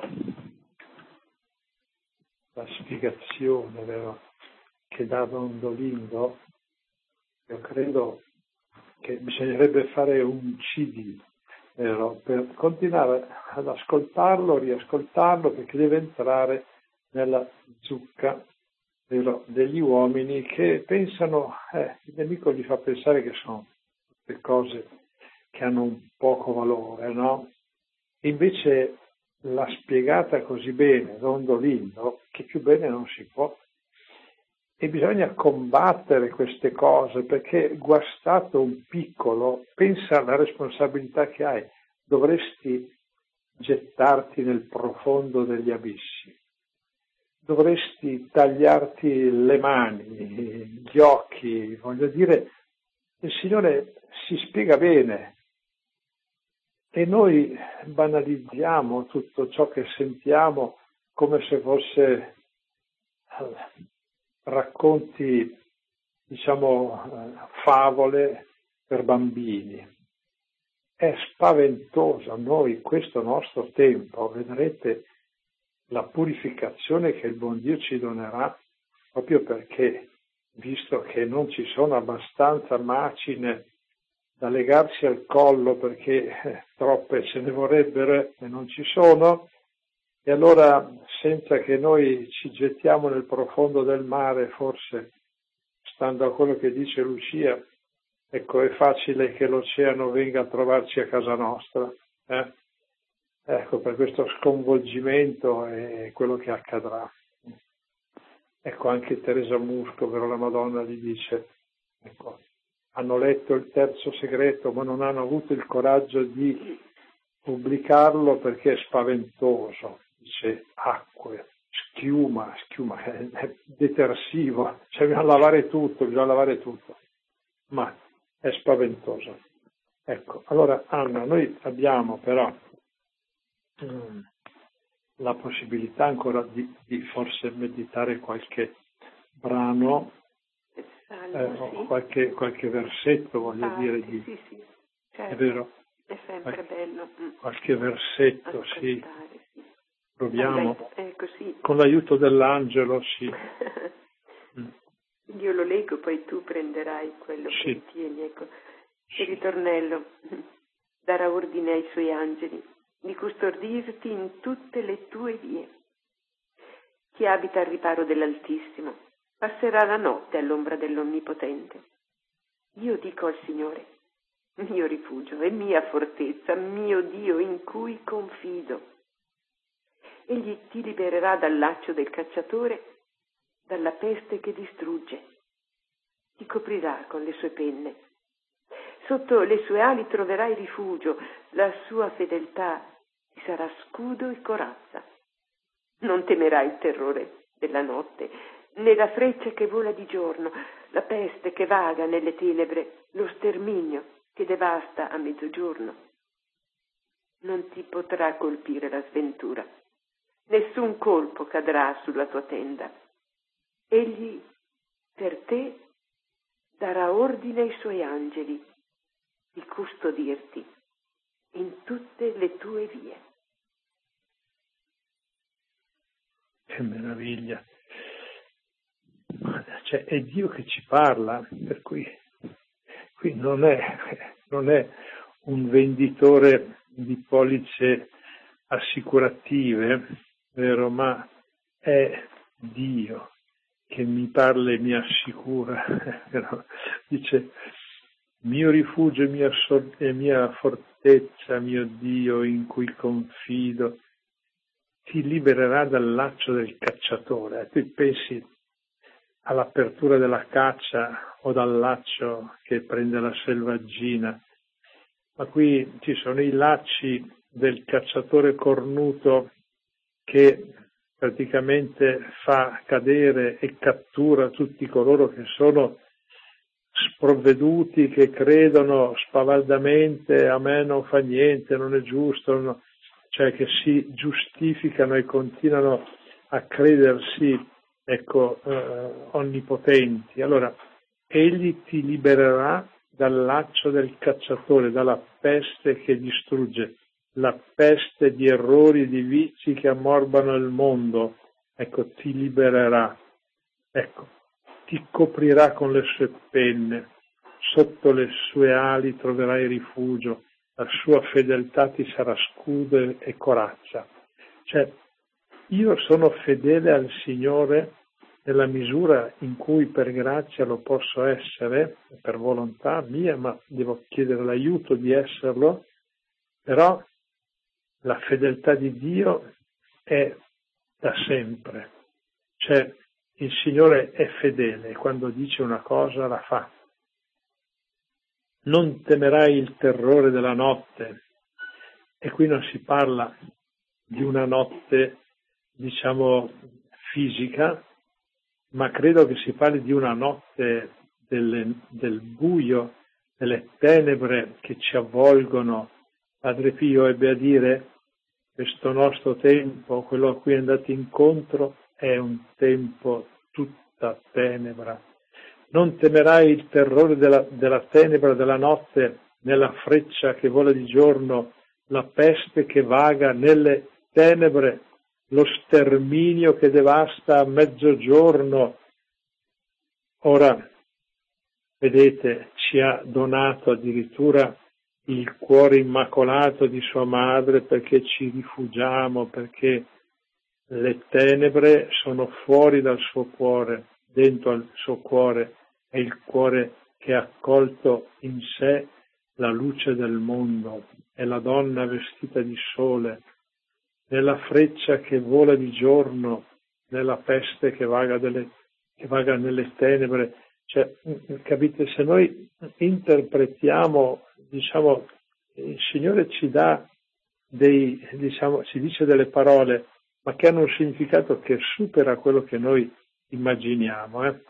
la spiegazione, vero, che dà Dondolindo. Io credo che bisognerebbe fare un C D, vero, per continuare ad ascoltarlo, riascoltarlo, perché deve entrare nella zucca, vero, degli uomini che pensano, eh, il nemico gli fa pensare che sono tutte cose che hanno un poco valore, no? E invece l'ha spiegata così bene Rondolindo che più bene non si può. E bisogna combattere queste cose, perché guastato un piccolo, pensa alla responsabilità che hai. Dovresti gettarti nel profondo degli abissi. Dovresti tagliarti le mani, gli occhi, voglio dire, il Signore si spiega bene e noi banalizziamo tutto ciò che sentiamo come se fosse racconti, diciamo, favole per bambini. È spaventoso. Noi, questo nostro tempo, vedrete la purificazione che il buon Dio ci donerà, proprio perché, visto che non ci sono abbastanza macine da legarsi al collo, perché eh, troppe ce ne vorrebbero e non ci sono, e allora, senza che noi ci gettiamo nel profondo del mare, forse, stando a quello che dice Lucia, ecco, è facile che l'oceano venga a trovarci a casa nostra. Eh? Ecco, per questo sconvolgimento è quello che accadrà. Ecco, anche Teresa Musco, però la Madonna gli dice, ecco, hanno letto il terzo segreto, ma non hanno avuto il coraggio di pubblicarlo perché è spaventoso. Dice acque, schiuma, schiuma, è, è detersivo, cioè bisogna lavare tutto, bisogna lavare tutto, ma è spaventoso. Ecco, allora Anna, noi abbiamo però mh, la possibilità ancora di, di forse meditare qualche brano, Salmo, eh, o sì. qualche, qualche versetto, voglio Ah, dire, sì, di, sì, sì, certo. è vero? È sempre Qualche, bello. Mm. qualche versetto, Ascoltare, sì. sì. Proviamo, È così. con l'aiuto dell'angelo, sì. Mm. Io lo leggo, poi tu prenderai quello Sì. che ritieni. Ecco. Sì. Il ritornello. Darà ordine ai suoi angeli di custodirti in tutte le tue vie. Chi abita al riparo dell'Altissimo passerà la notte all'ombra dell'Onnipotente. Io dico al Signore, mio rifugio e mia fortezza, mio Dio in cui confido. Egli ti libererà dal laccio del cacciatore, dalla peste che distrugge. Ti coprirà con le sue penne. Sotto le sue ali troverai rifugio, la sua fedeltà ti sarà scudo e corazza. Non temerai il terrore della notte, né la freccia che vola di giorno, la peste che vaga nelle tenebre, lo sterminio che devasta a mezzogiorno. Non ti potrà colpire la sventura. Nessun colpo cadrà sulla tua tenda. Egli per te darà ordine ai suoi angeli di custodirti in tutte le tue vie. Che meraviglia! Cioè, è Dio che ci parla, per cui qui non è, non è un venditore di polizze assicurative, vero? Ma è Dio che mi parla e mi assicura. Dice, mio rifugio e mia, so- e mia fortezza, mio Dio in cui confido, ti libererà dal laccio del cacciatore. Tu pensi all'apertura della caccia o dal laccio che prende la selvaggina, ma qui ci sono i lacci del cacciatore cornuto che praticamente fa cadere e cattura tutti coloro che sono sprovveduti, che credono spavaldamente a me non fa niente, non è giusto, no, cioè che si giustificano e continuano a credersi, ecco, eh, onnipotenti. Allora, egli ti libererà dal laccio del cacciatore, dalla peste che distrugge, la peste di errori e di vizi che ammorbano il mondo. Ecco, ti libererà. Ecco, ti coprirà con le sue penne, sotto le sue ali troverai rifugio, la sua fedeltà ti sarà scudo e corazza. Cioè, io sono fedele al Signore nella misura in cui per grazia lo posso essere, per volontà mia, ma devo chiedere l'aiuto di esserlo, però la fedeltà di Dio è da sempre, cioè il Signore è fedele e quando dice una cosa la fa. Non temerai il terrore della notte, e qui non si parla di una notte, diciamo, fisica, ma credo che si parli di una notte delle, del buio, delle tenebre che ci avvolgono. Padre Pio ebbe a dire: questo nostro tempo, quello a cui è andato incontro, è un tempo tutta tenebra. Non temerai il terrore della, della tenebra della notte, né la freccia che vola di giorno, la peste che vaga nelle tenebre, lo sterminio che devasta a mezzogiorno. Ora, vedete, ci ha donato addirittura il cuore immacolato di sua madre perché ci rifugiamo, perché le tenebre sono fuori dal suo cuore, dentro al suo cuore è il cuore che ha accolto in sé la luce del mondo, è la donna vestita di sole, nella freccia che vola di giorno, nella peste che vaga, delle, che vaga nelle tenebre. Cioè, capite, se noi interpretiamo, diciamo, il Signore ci dà dei, diciamo, ci dice delle parole, ma che hanno un significato che supera quello che noi immaginiamo. Eh?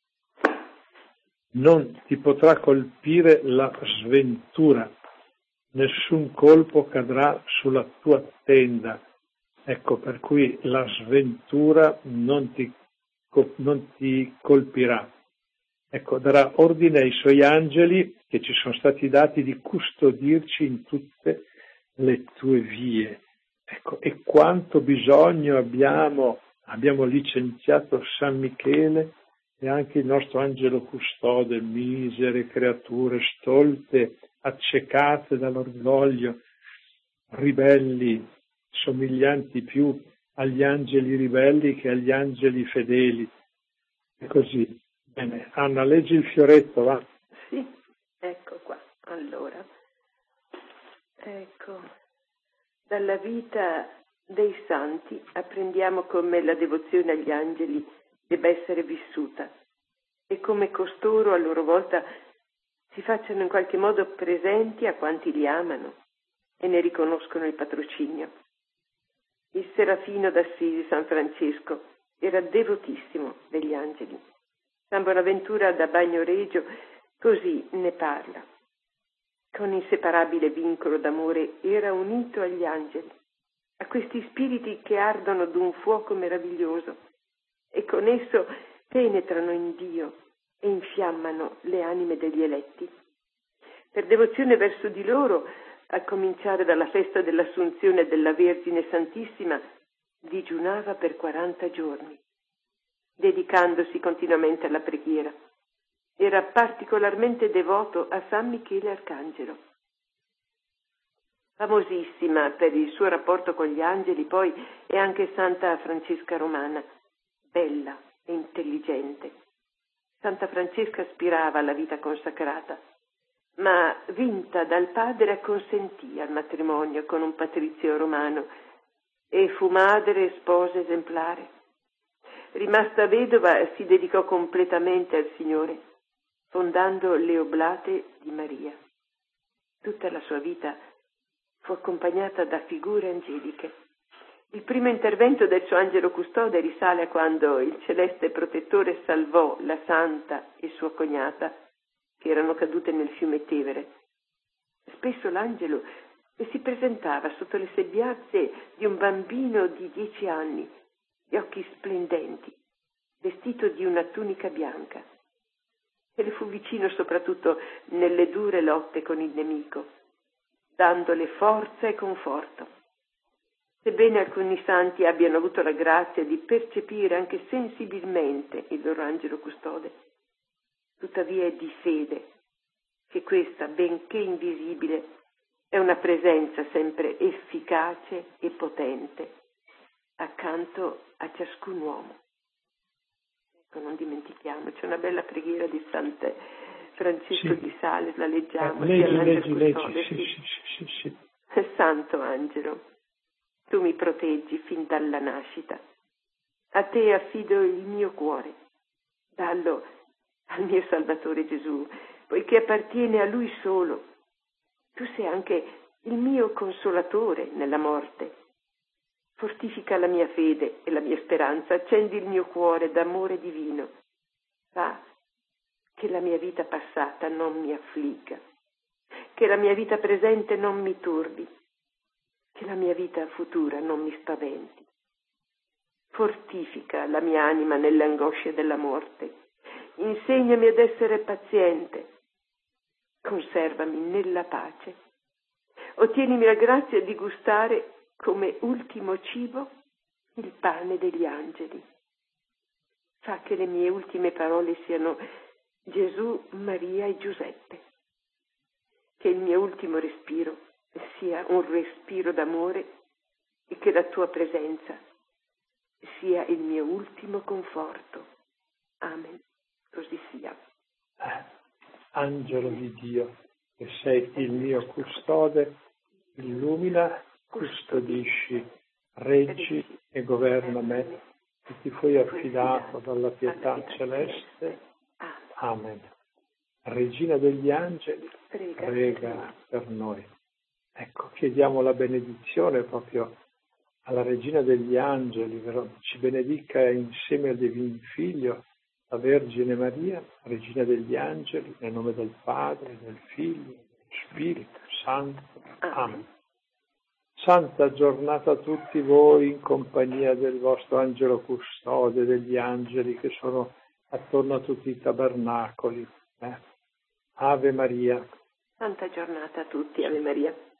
Non ti potrà colpire la sventura, nessun colpo cadrà sulla tua tenda. Ecco, per cui la sventura non ti, non ti colpirà. Ecco, darà ordine ai suoi angeli che ci sono stati dati di custodirci in tutte le tue vie. Ecco, e quanto bisogno abbiamo, abbiamo licenziato San Michele e anche il nostro angelo custode, misere creature stolte, accecate dall'orgoglio, ribelli, somiglianti più agli angeli ribelli che agli angeli fedeli. E così. Bene, Anna, leggi il fioretto, va? Sì, ecco qua. Allora, ecco, dalla vita dei santi apprendiamo come la devozione agli angeli debba essere vissuta e come costoro a loro volta si facciano in qualche modo presenti a quanti li amano e ne riconoscono il patrocinio. Il Serafino d'Assisi, San Francesco, era devotissimo degli angeli. San Bonaventura da Bagnoregio così ne parla. Con inseparabile vincolo d'amore era unito agli angeli, a questi spiriti che ardono d'un fuoco meraviglioso e con esso penetrano in Dio e infiammano le anime degli eletti. Per devozione verso di loro, a cominciare dalla festa dell'Assunzione della Vergine Santissima, digiunava per quaranta giorni, dedicandosi continuamente alla preghiera. Era particolarmente devoto a San Michele Arcangelo. Famosissima per il suo rapporto con gli angeli, poi, è anche Santa Francesca Romana, bella e intelligente. Santa Francesca aspirava alla vita consacrata, ma vinta dal padre acconsentì al matrimonio con un patrizio romano e fu madre e sposa esemplare. Rimasta vedova, si dedicò completamente al Signore, fondando le Oblate di Maria. Tutta la sua vita fu accompagnata da figure angeliche. Il primo intervento del suo angelo custode risale a quando il celeste protettore salvò la santa e sua cognata, che erano cadute nel fiume Tevere. Spesso l'angelo si presentava sotto le sembianze di un bambino di dieci anni, gli occhi splendenti, vestito di una tunica bianca. E le fu vicino soprattutto nelle dure lotte con il nemico, dandole forza e conforto. Sebbene alcuni santi abbiano avuto la grazia di percepire anche sensibilmente il loro angelo custode, tuttavia è di fede che questa, benché invisibile, è una presenza sempre efficace e potente accanto a ciascun uomo. Ecco, non dimentichiamo, c'è una bella preghiera di San Francesco sì. di Sales, la leggiamo. Eh, leggi, leggi, leggi, sì, sì, sì, sì. Santo angelo, tu mi proteggi fin dalla nascita. A te affido il mio cuore, dallo al mio Salvatore Gesù, poiché appartiene a Lui solo. Tu sei anche il mio consolatore nella morte. Fortifica la mia fede e la mia speranza, accendi il mio cuore d'amore divino. Fa che la mia vita passata non mi affligga, che la mia vita presente non mi turbi, che la mia vita futura non mi spaventi. Fortifica la mia anima nelle angosce della morte. Insegnami ad essere paziente. Conservami nella pace. Ottienimi la grazia di gustare come ultimo cibo il pane degli angeli. Fa che le mie ultime parole siano Gesù, Maria e Giuseppe. Che il mio ultimo respiro sia un respiro d'amore e che la tua presenza sia il mio ultimo conforto. Amen. Così sia. Angelo di Dio, che sei il mio custode, illumina, custodisci, reggi e governa me, che ti fui affidato dalla pietà celeste. Amen. Regina degli angeli, prega per noi. Ecco, chiediamo la benedizione proprio alla Regina degli angeli, vero? Ci benedica insieme al Divino Figlio, la Vergine Maria, Regina degli angeli, nel nome del Padre, del Figlio, dello Spirito Santo. Amen. Santa giornata a tutti voi in compagnia del vostro angelo custode, degli angeli che sono attorno a tutti i tabernacoli. Eh? Ave Maria. Santa giornata a tutti, Ave Maria.